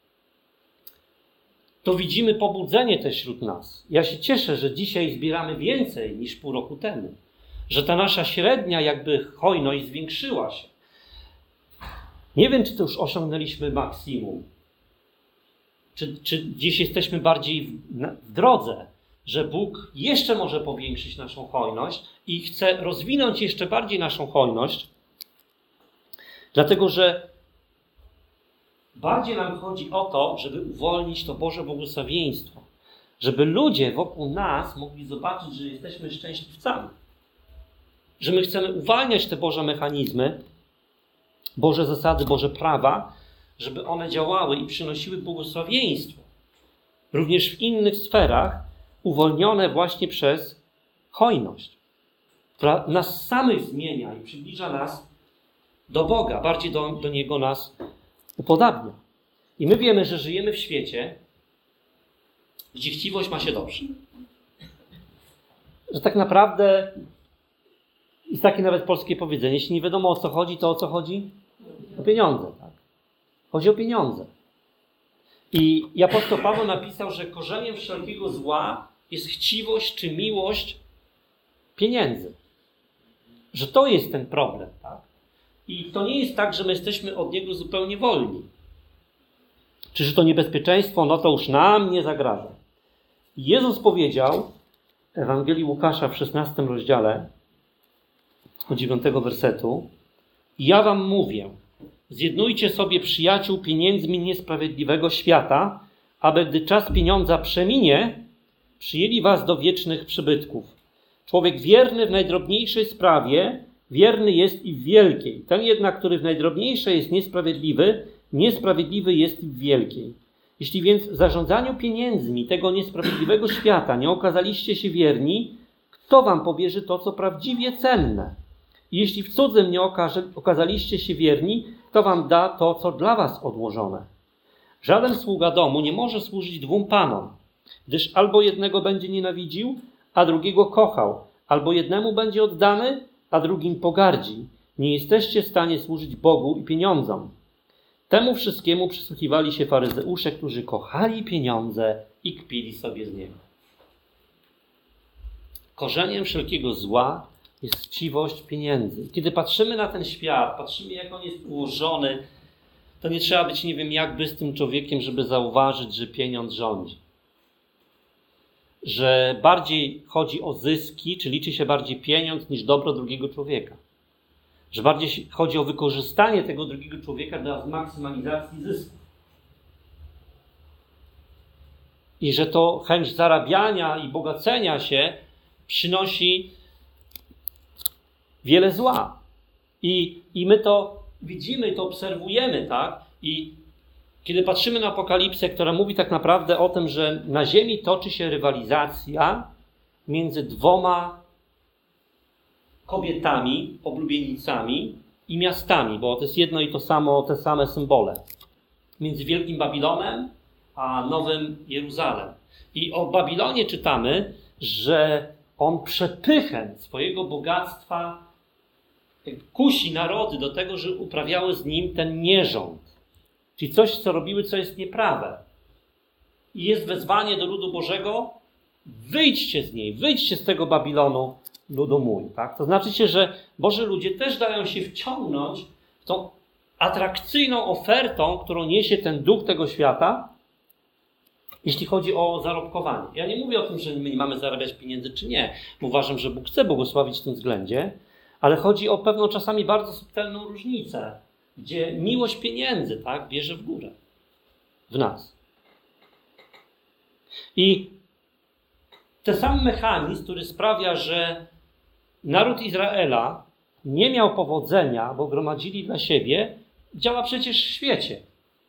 to widzimy pobudzenie też wśród nas. Ja się cieszę, że dzisiaj zbieramy więcej niż pół roku temu. Że ta nasza średnia jakby hojność zwiększyła się. Nie wiem, czy to już osiągnęliśmy maksimum. Czy dziś jesteśmy bardziej w drodze, że Bóg jeszcze może powiększyć naszą hojność i chce rozwinąć jeszcze bardziej naszą hojność, dlatego że bardziej nam chodzi o to, żeby uwolnić to Boże błogosławieństwo, żeby ludzie wokół nas mogli zobaczyć, że jesteśmy szczęśliwcami, że my chcemy uwalniać te Boże mechanizmy, Boże zasady, Boże prawa, żeby one działały i przynosiły błogosławieństwo. Również w innych sferach, uwolnione właśnie przez hojność, która nas samych zmienia i przybliża nas do Boga, bardziej do Niego nas upodabnia. I my wiemy, że żyjemy w świecie, gdzie chciwość ma się dobrze. Że tak naprawdę jest takie nawet polskie powiedzenie, jeśli nie wiadomo o co chodzi, to o co chodzi? O pieniądze, tak? Chodzi o pieniądze. I apostoł Paweł napisał, że korzeniem wszelkiego zła jest chciwość czy miłość pieniędzy. Że to jest ten problem, tak? I to nie jest tak, że my jesteśmy od niego zupełnie wolni. Czy że to niebezpieczeństwo, no to już nam nie zagraża. Jezus powiedział w Ewangelii Łukasza w 16 rozdziale od 9 wersetu: ja wam mówię, zjednujcie sobie przyjaciół pieniędzmi niesprawiedliwego świata, aby gdy czas pieniądza przeminie, przyjęli was do wiecznych przybytków. Człowiek wierny w najdrobniejszej sprawie, wierny jest i w wielkiej. Ten jednak, który w najdrobniejszej jest niesprawiedliwy, niesprawiedliwy jest i w wielkiej. Jeśli więc w zarządzaniu pieniędzmi tego niesprawiedliwego świata nie okazaliście się wierni, kto wam powierzy to, co prawdziwie cenne? I jeśli w cudzym nie okazaliście się wierni, kto wam da to, co dla was odłożone? Żaden sługa domu nie może służyć dwóm panom, gdyż albo jednego będzie nienawidził, a drugiego kochał, albo jednemu będzie oddany, a drugim pogardzi. Nie jesteście w stanie służyć Bogu i pieniądzom. Temu wszystkiemu przysłuchiwali się faryzeusze, którzy kochali pieniądze i kpili sobie z niego. Korzeniem wszelkiego zła jest chciwość pieniędzy. Kiedy patrzymy na ten świat, patrzymy jak on jest ułożony, to nie trzeba być nie wiem jak bystrym człowiekiem, żeby zauważyć, że pieniądz rządzi. Że bardziej chodzi o zyski, czy liczy się bardziej pieniądz niż dobro drugiego człowieka. Że bardziej chodzi o wykorzystanie tego drugiego człowieka dla maksymalizacji zysków. I że to chęć zarabiania i bogacenia się przynosi wiele zła. I my to widzimy, to obserwujemy, tak? I kiedy patrzymy na Apokalipsę, która mówi tak naprawdę o tym, że na ziemi toczy się rywalizacja między dwoma kobietami, oblubienicami i miastami, bo to jest jedno i to samo, te same symbole. Między Wielkim Babilonem a Nowym Jeruzalem. I o Babilonie czytamy, że on przepychem swojego bogactwa kusi narody do tego, że uprawiały z nim ten nierząd. Czyli coś, co robiły, co jest nieprawe. I jest wezwanie do ludu Bożego: wyjdźcie z niej, wyjdźcie z tego Babilonu, ludu mój. Tak? To znaczy, że Boży ludzie też dają się wciągnąć w tą atrakcyjną ofertą, którą niesie ten duch tego świata, jeśli chodzi o zarobkowanie. Ja nie mówię o tym, że my nie mamy zarabiać pieniędzy, czy nie. Uważam, że Bóg chce błogosławić w tym względzie, ale chodzi o pewną czasami bardzo subtelną różnicę, gdzie miłość pieniędzy, tak, bierze w górę w nas. I ten sam mechanizm, który sprawia, że naród Izraela nie miał powodzenia, bo gromadzili dla siebie, działa przecież w świecie.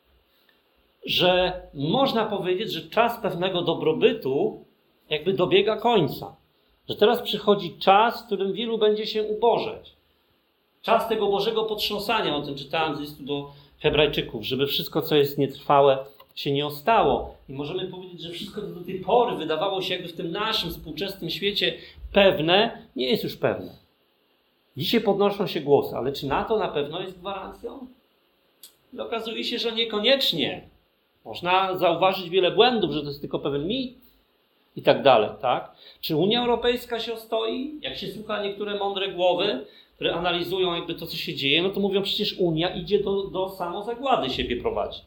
Że można powiedzieć, że czas pewnego dobrobytu jakby dobiega końca. Że teraz przychodzi czas, w którym wielu będzie się ubożeć. czas tego Bożego potrząsania, o tym czytałem z listu do Hebrajczyków, żeby wszystko, co jest nietrwałe, się nie ostało. I możemy powiedzieć, że wszystko, co do tej pory wydawało się jakby w tym naszym współczesnym świecie pewne, nie jest już pewne. Dzisiaj podnoszą się głosy, ale czy na to na pewno jest gwarancją? I okazuje się, że niekoniecznie. Można zauważyć wiele błędów, że to jest tylko pewien mit i tak dalej, tak? Czy Unia Europejska się ostoi? Jak się słucha niektóre mądre głowy, które analizują jakby to, co się dzieje, no to mówią, przecież Unia idzie do samozagłady, siebie prowadzi.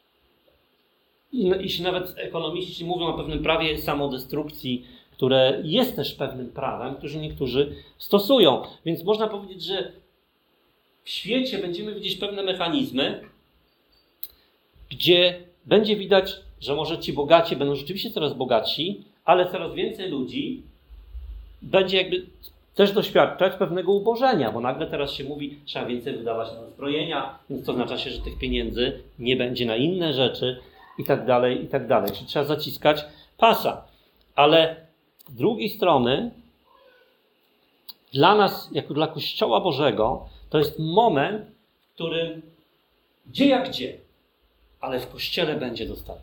I nawet ekonomiści mówią o pewnym prawie samodestrukcji, które jest też pewnym prawem, które niektórzy stosują. Więc można powiedzieć, że w świecie będziemy widzieć pewne mechanizmy, gdzie będzie widać, że może ci bogaci będą rzeczywiście coraz bogatsi, ale coraz więcej ludzi będzie jakby też doświadczać pewnego ubożenia, bo nagle teraz się mówi, trzeba więcej wydawać na zbrojenia, więc to oznacza się, że tych pieniędzy nie będzie na inne rzeczy i tak dalej, i tak dalej. Czyli trzeba zaciskać pasa. Ale z drugiej strony dla nas, jako dla Kościoła Bożego, to jest moment, w którym gdzie jak gdzie, ale w Kościele będzie dostatek.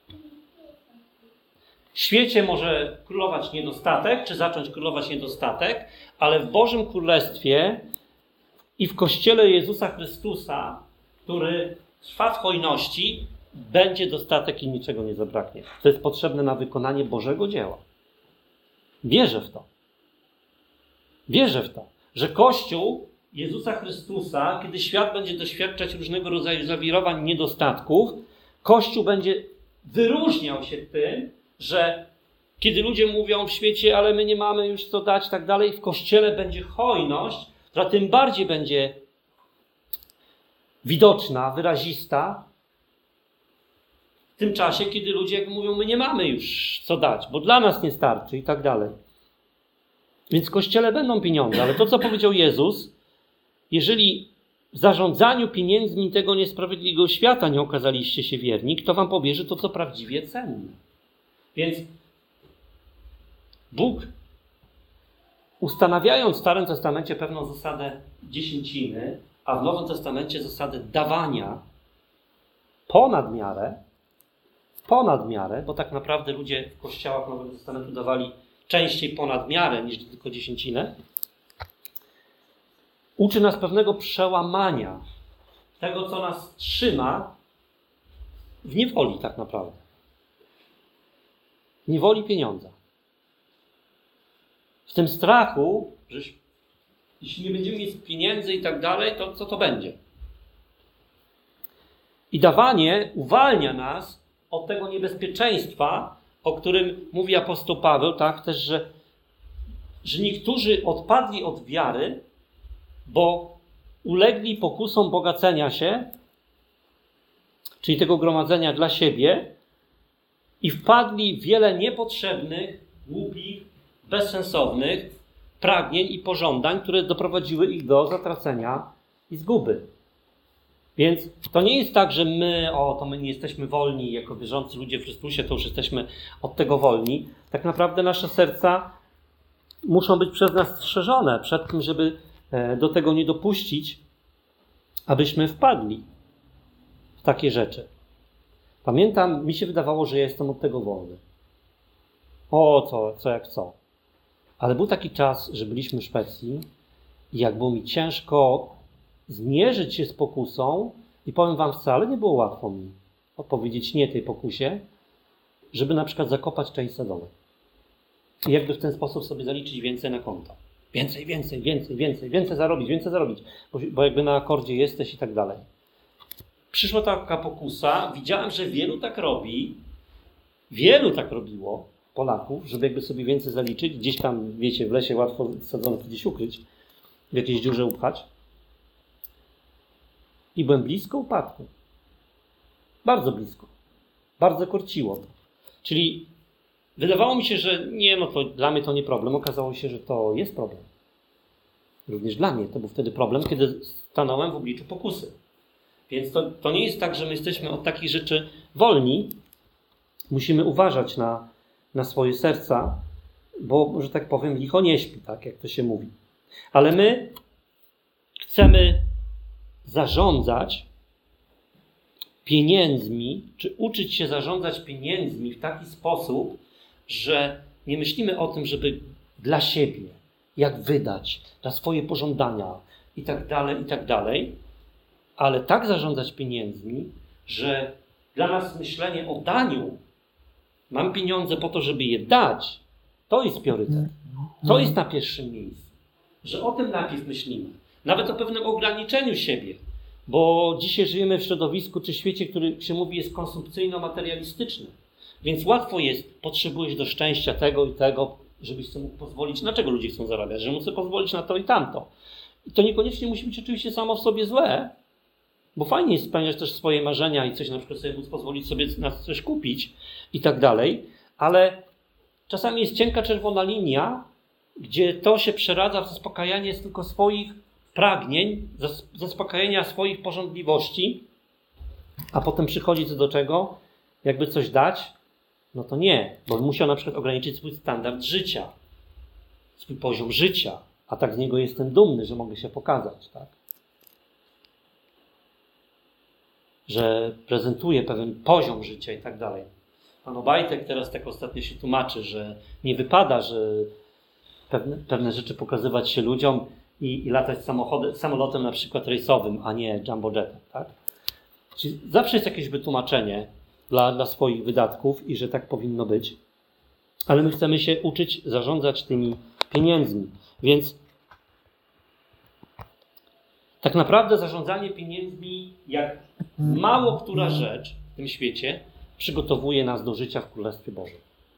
W świecie może królować niedostatek, czy zacząć królować niedostatek, ale w Bożym Królestwie i w Kościele Jezusa Chrystusa, który trwa w hojności, będzie dostatek i niczego nie zabraknie. To jest potrzebne na wykonanie Bożego dzieła. Wierzę w to. Wierzę w to, że Kościół Jezusa Chrystusa, kiedy świat będzie doświadczać różnego rodzaju zawirowań, niedostatków, Kościół będzie wyróżniał się tym, że kiedy ludzie mówią w świecie, ale my nie mamy już co dać, tak dalej, w Kościele będzie hojność, która tym bardziej będzie widoczna, wyrazista, w tym czasie, kiedy ludzie jakby mówią, my nie mamy już co dać, bo dla nas nie starczy i tak dalej. Więc w Kościele będą pieniądze, ale to, co powiedział Jezus, jeżeli w zarządzaniu pieniędzmi tego niesprawiedliwego świata nie okazaliście się wierni, kto wam pobierze to, co prawdziwie cenne? Więc Bóg, ustanawiając w Starym Testamencie pewną zasadę dziesięciny, a w Nowym Testamencie zasadę dawania ponad miarę, bo tak naprawdę ludzie w kościołach Nowego Testamentu dawali częściej ponad miarę niż tylko dziesięcinę, uczy nas pewnego przełamania tego, co nas trzyma w niewoli tak naprawdę. W niewoli pieniądza. W tym strachu, że jeśli nie będziemy mieć pieniędzy i tak dalej, to co to będzie? I dawanie uwalnia nas od tego niebezpieczeństwa, o którym mówi apostoł Paweł, tak też, że niektórzy odpadli od wiary, bo ulegli pokusom bogacenia się, czyli tego gromadzenia dla siebie, i wpadli w wiele niepotrzebnych, głupich, bezsensownych pragnień i pożądań, które doprowadziły ich do zatracenia i zguby. Więc to nie jest tak, że my nie jesteśmy wolni jako wierzący ludzie w Chrystusie, to już jesteśmy od tego wolni. Tak naprawdę nasze serca muszą być przez nas strzeżone przed tym, żeby do tego nie dopuścić, abyśmy wpadli w takie rzeczy. Pamiętam, mi się wydawało, że ja jestem od tego wolny. Co jak co. Ale był taki czas, że byliśmy w Szwecji i jak było mi ciężko zmierzyć się z pokusą, i powiem wam, wcale nie było łatwo mi odpowiedzieć nie tej pokusie, żeby na przykład zakopać część sadową. I jakby w ten sposób sobie zaliczyć więcej na konto. Więcej zarobić, bo jakby na akordzie jesteś i tak dalej. Przyszła taka pokusa, widziałem, że wielu tak robiło Polaków, żeby jakby sobie więcej zaliczyć, gdzieś tam, wiecie, w lesie łatwo sadzonki gdzieś ukryć, w jakiejś dziurze upchać. I byłem blisko upadku. Bardzo blisko. Bardzo korciło to. Czyli wydawało mi się, że to dla mnie to nie problem. Okazało się, że to jest problem. Również dla mnie to był wtedy problem, kiedy stanąłem w obliczu pokusy. Więc to nie jest tak, że my jesteśmy od takich rzeczy wolni. Musimy uważać na swoje serca, bo, że tak powiem, licho nie śpi, tak jak to się mówi. Ale my chcemy zarządzać pieniędzmi, czy uczyć się zarządzać pieniędzmi w taki sposób, że nie myślimy o tym, żeby dla siebie, jak wydać, dla swoje pożądania i tak dalej, ale tak zarządzać pieniędzmi, że dla nas myślenie o daniu, mam pieniądze po to, żeby je dać, to jest priorytet. To jest na pierwszym miejscu. Że o tym najpierw myślimy. Nawet o pewnym ograniczeniu siebie. Bo dzisiaj żyjemy w środowisku czy świecie, który się mówi jest konsumpcyjno-materialistyczny. Więc łatwo jest, potrzebujesz do szczęścia tego i tego, żebyś sobie mógł pozwolić. Dlaczego ludzie chcą zarabiać? Że muszę pozwolić na to i tamto. I to niekoniecznie musi być oczywiście samo w sobie złe, bo fajnie jest spełniać też swoje marzenia i coś na przykład sobie móc pozwolić sobie na coś kupić i tak dalej, ale czasami jest cienka czerwona linia, gdzie to się przeradza w zaspokajanie tylko swoich pragnień, zaspokajania swoich pożądliwości, a potem przychodzi co do czego, jakby coś dać, no to nie, bo musiał na przykład ograniczyć swój standard życia, swój poziom życia, a tak z niego jestem dumny, że mogę się pokazać, tak? Że prezentuje pewien poziom życia i tak dalej. Pan Obajtek teraz tak ostatnio się tłumaczy, że nie wypada, że pewne rzeczy pokazywać się ludziom i latać samolotem na przykład rejsowym, a nie jumbojetem, tak? Czyli zawsze jest jakieś wytłumaczenie dla swoich wydatków i że tak powinno być. Ale my chcemy się uczyć zarządzać tymi pieniędzmi. Więc tak naprawdę zarządzanie pieniędzmi, jak mało która rzecz w tym świecie, przygotowuje nas do życia w Królestwie Bożym.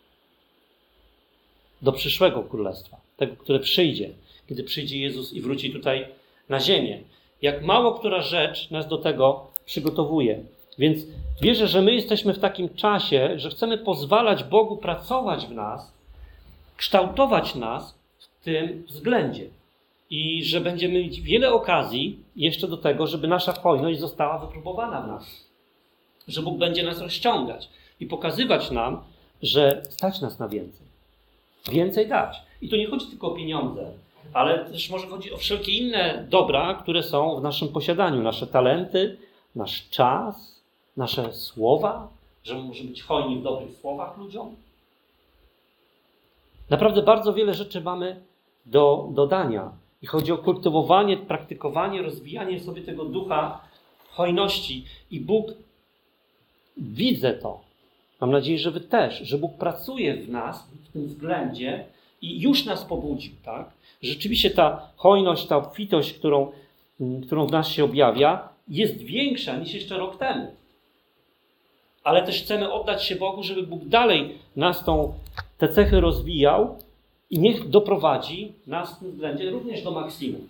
Do przyszłego Królestwa, tego, które przyjdzie, kiedy przyjdzie Jezus i wróci tutaj na ziemię. Jak mało która rzecz nas do tego przygotowuje. Więc wierzę, że my jesteśmy w takim czasie, że chcemy pozwalać Bogu pracować w nas, kształtować nas w tym względzie. I że będziemy mieć wiele okazji jeszcze do tego, żeby nasza hojność została wypróbowana w nas. Że Bóg będzie nas rozciągać i pokazywać nam, że stać nas na więcej. Więcej dać. I tu nie chodzi tylko o pieniądze, ale też może chodzi o wszelkie inne dobra, które są w naszym posiadaniu. Nasze talenty, nasz czas, nasze słowa, że może być hojni w dobrych słowach ludziom. Naprawdę bardzo wiele rzeczy mamy do dodania. I chodzi o kultywowanie, praktykowanie, rozwijanie sobie tego ducha hojności. I Bóg, widzę to, mam nadzieję, że wy też, że Bóg pracuje w nas w tym względzie i już nas pobudził, tak? Rzeczywiście ta hojność, ta obfitość, którą w nas się objawia, jest większa niż jeszcze rok temu. Ale też chcemy oddać się Bogu, żeby Bóg dalej nas te cechy rozwijał i niech doprowadzi nas w tym względzie również do maksimum.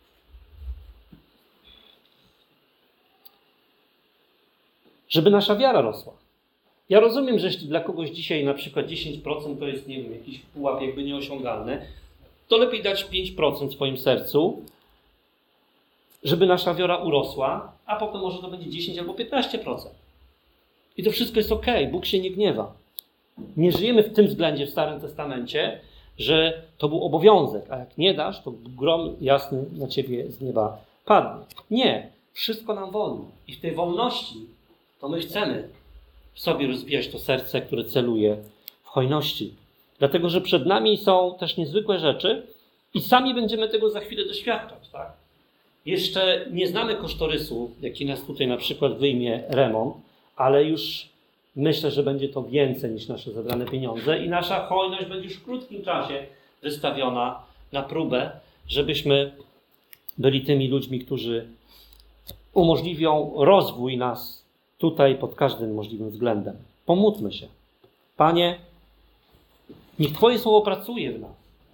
Żeby nasza wiara rosła. Ja rozumiem, że jeśli dla kogoś dzisiaj na przykład 10% to jest, nie wiem, jakiś pułap jakby nieosiągalny, to lepiej dać 5% w swoim sercu, żeby nasza wiara urosła, a potem może to będzie 10 albo 15%. I to wszystko jest okej, Bóg się nie gniewa. Nie żyjemy w tym względzie w Starym Testamencie, że to był obowiązek, a jak nie dasz, to grom jasny na ciebie z nieba padnie. Nie, wszystko nam wolno. I w tej wolności to my chcemy w sobie rozwijać to serce, które celuje w hojności. Dlatego, że przed nami są też niezwykłe rzeczy i sami będziemy tego za chwilę doświadczać. Tak? Jeszcze nie znamy kosztorysu, jaki nas tutaj na przykład wyjmie remont, ale już myślę, że będzie to więcej niż nasze zebrane pieniądze i nasza hojność będzie już w krótkim czasie wystawiona na próbę, żebyśmy byli tymi ludźmi, którzy umożliwią rozwój nas tutaj pod każdym możliwym względem. Pomódlmy się. Panie, niech Twoje słowo pracuje w nas.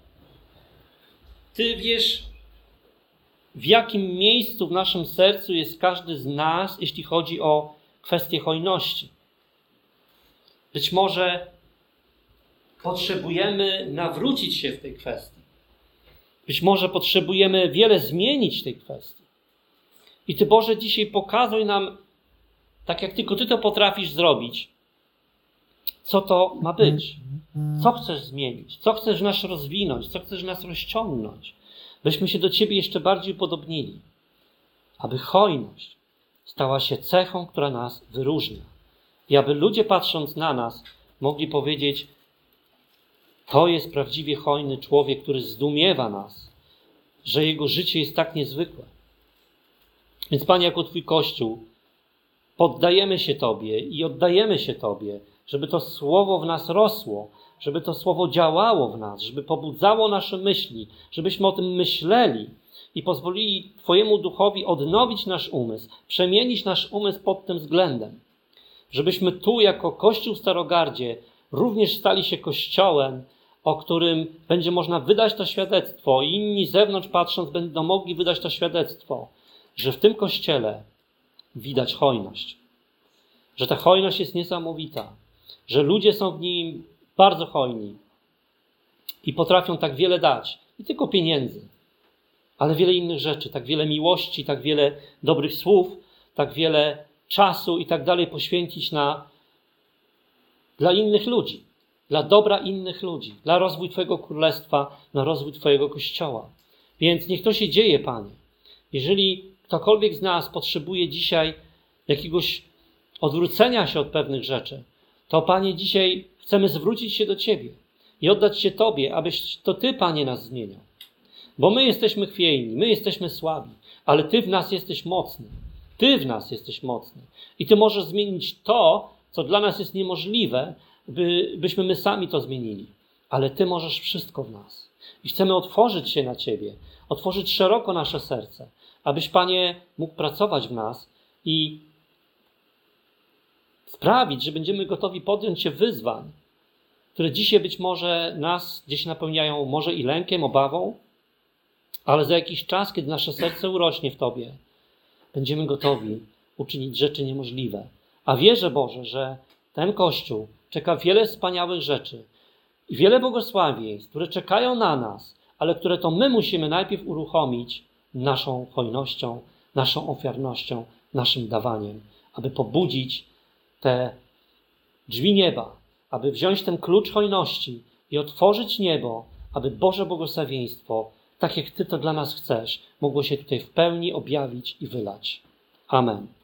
Ty wiesz, w jakim miejscu w naszym sercu jest każdy z nas, jeśli chodzi o kwestię hojności. Być może potrzebujemy nawrócić się w tej kwestii. Być może potrzebujemy wiele zmienić w tej kwestii. I Ty, Boże, dzisiaj pokazuj nam, tak jak tylko Ty to potrafisz zrobić, co to ma być. Co chcesz zmienić? Co chcesz nas rozwinąć? Co chcesz nas rozciągnąć? Byśmy się do Ciebie jeszcze bardziej upodobnili. aby hojność stała się cechą, która nas wyróżnia. I aby ludzie, patrząc na nas, mogli powiedzieć: to jest prawdziwie hojny człowiek, który zdumiewa nas, że jego życie jest tak niezwykłe. Więc Panie, jako Twój Kościół, poddajemy się Tobie i oddajemy się Tobie, żeby to słowo w nas rosło, żeby to słowo działało w nas, żeby pobudzało nasze myśli, żebyśmy o tym myśleli i pozwolili Twojemu Duchowi odnowić nasz umysł, przemienić nasz umysł pod tym względem. Żebyśmy tu, jako Kościół w Starogardzie, również stali się Kościołem, o którym będzie można wydać to świadectwo i inni z zewnątrz patrząc będą mogli wydać to świadectwo, że w tym Kościele widać hojność. Że ta hojność jest niesamowita. Że ludzie są w nim bardzo hojni i potrafią tak wiele dać. Nie tylko pieniędzy, ale wiele innych rzeczy. Tak wiele miłości, tak wiele dobrych słów, tak wiele czasu i tak dalej poświęcić dla innych ludzi. Dla dobra innych ludzi. Dla rozwój Twojego Królestwa, na rozwój Twojego Kościoła. Więc niech to się dzieje, Panie. Jeżeli ktokolwiek z nas potrzebuje dzisiaj jakiegoś odwrócenia się od pewnych rzeczy, to Panie, dzisiaj chcemy zwrócić się do Ciebie i oddać się Tobie, abyś to Ty, Panie, nas zmieniał. Bo my jesteśmy chwiejni, my jesteśmy słabi, ale Ty w nas jesteś mocny. Ty w nas jesteś mocny. I Ty możesz zmienić to, co dla nas jest niemożliwe, byśmy my sami to zmienili. Ale Ty możesz wszystko w nas. I chcemy otworzyć się na Ciebie, otworzyć szeroko nasze serce, abyś, Panie, mógł pracować w nas i sprawić, że będziemy gotowi podjąć się wyzwań, które dzisiaj być może nas gdzieś napełniają może i lękiem, obawą, ale za jakiś czas, kiedy nasze serce urośnie w Tobie, będziemy gotowi uczynić rzeczy niemożliwe. A wierzę, Boże, że ten Kościół czeka wiele wspaniałych rzeczy i wiele błogosławieństw, które czekają na nas, ale które to my musimy najpierw uruchomić naszą hojnością, naszą ofiarnością, naszym dawaniem, aby pobudzić te drzwi nieba, aby wziąć ten klucz hojności i otworzyć niebo, aby Boże błogosławieństwo, tak jak Ty to dla nas chcesz, mogło się tutaj w pełni objawić i wylać. Amen.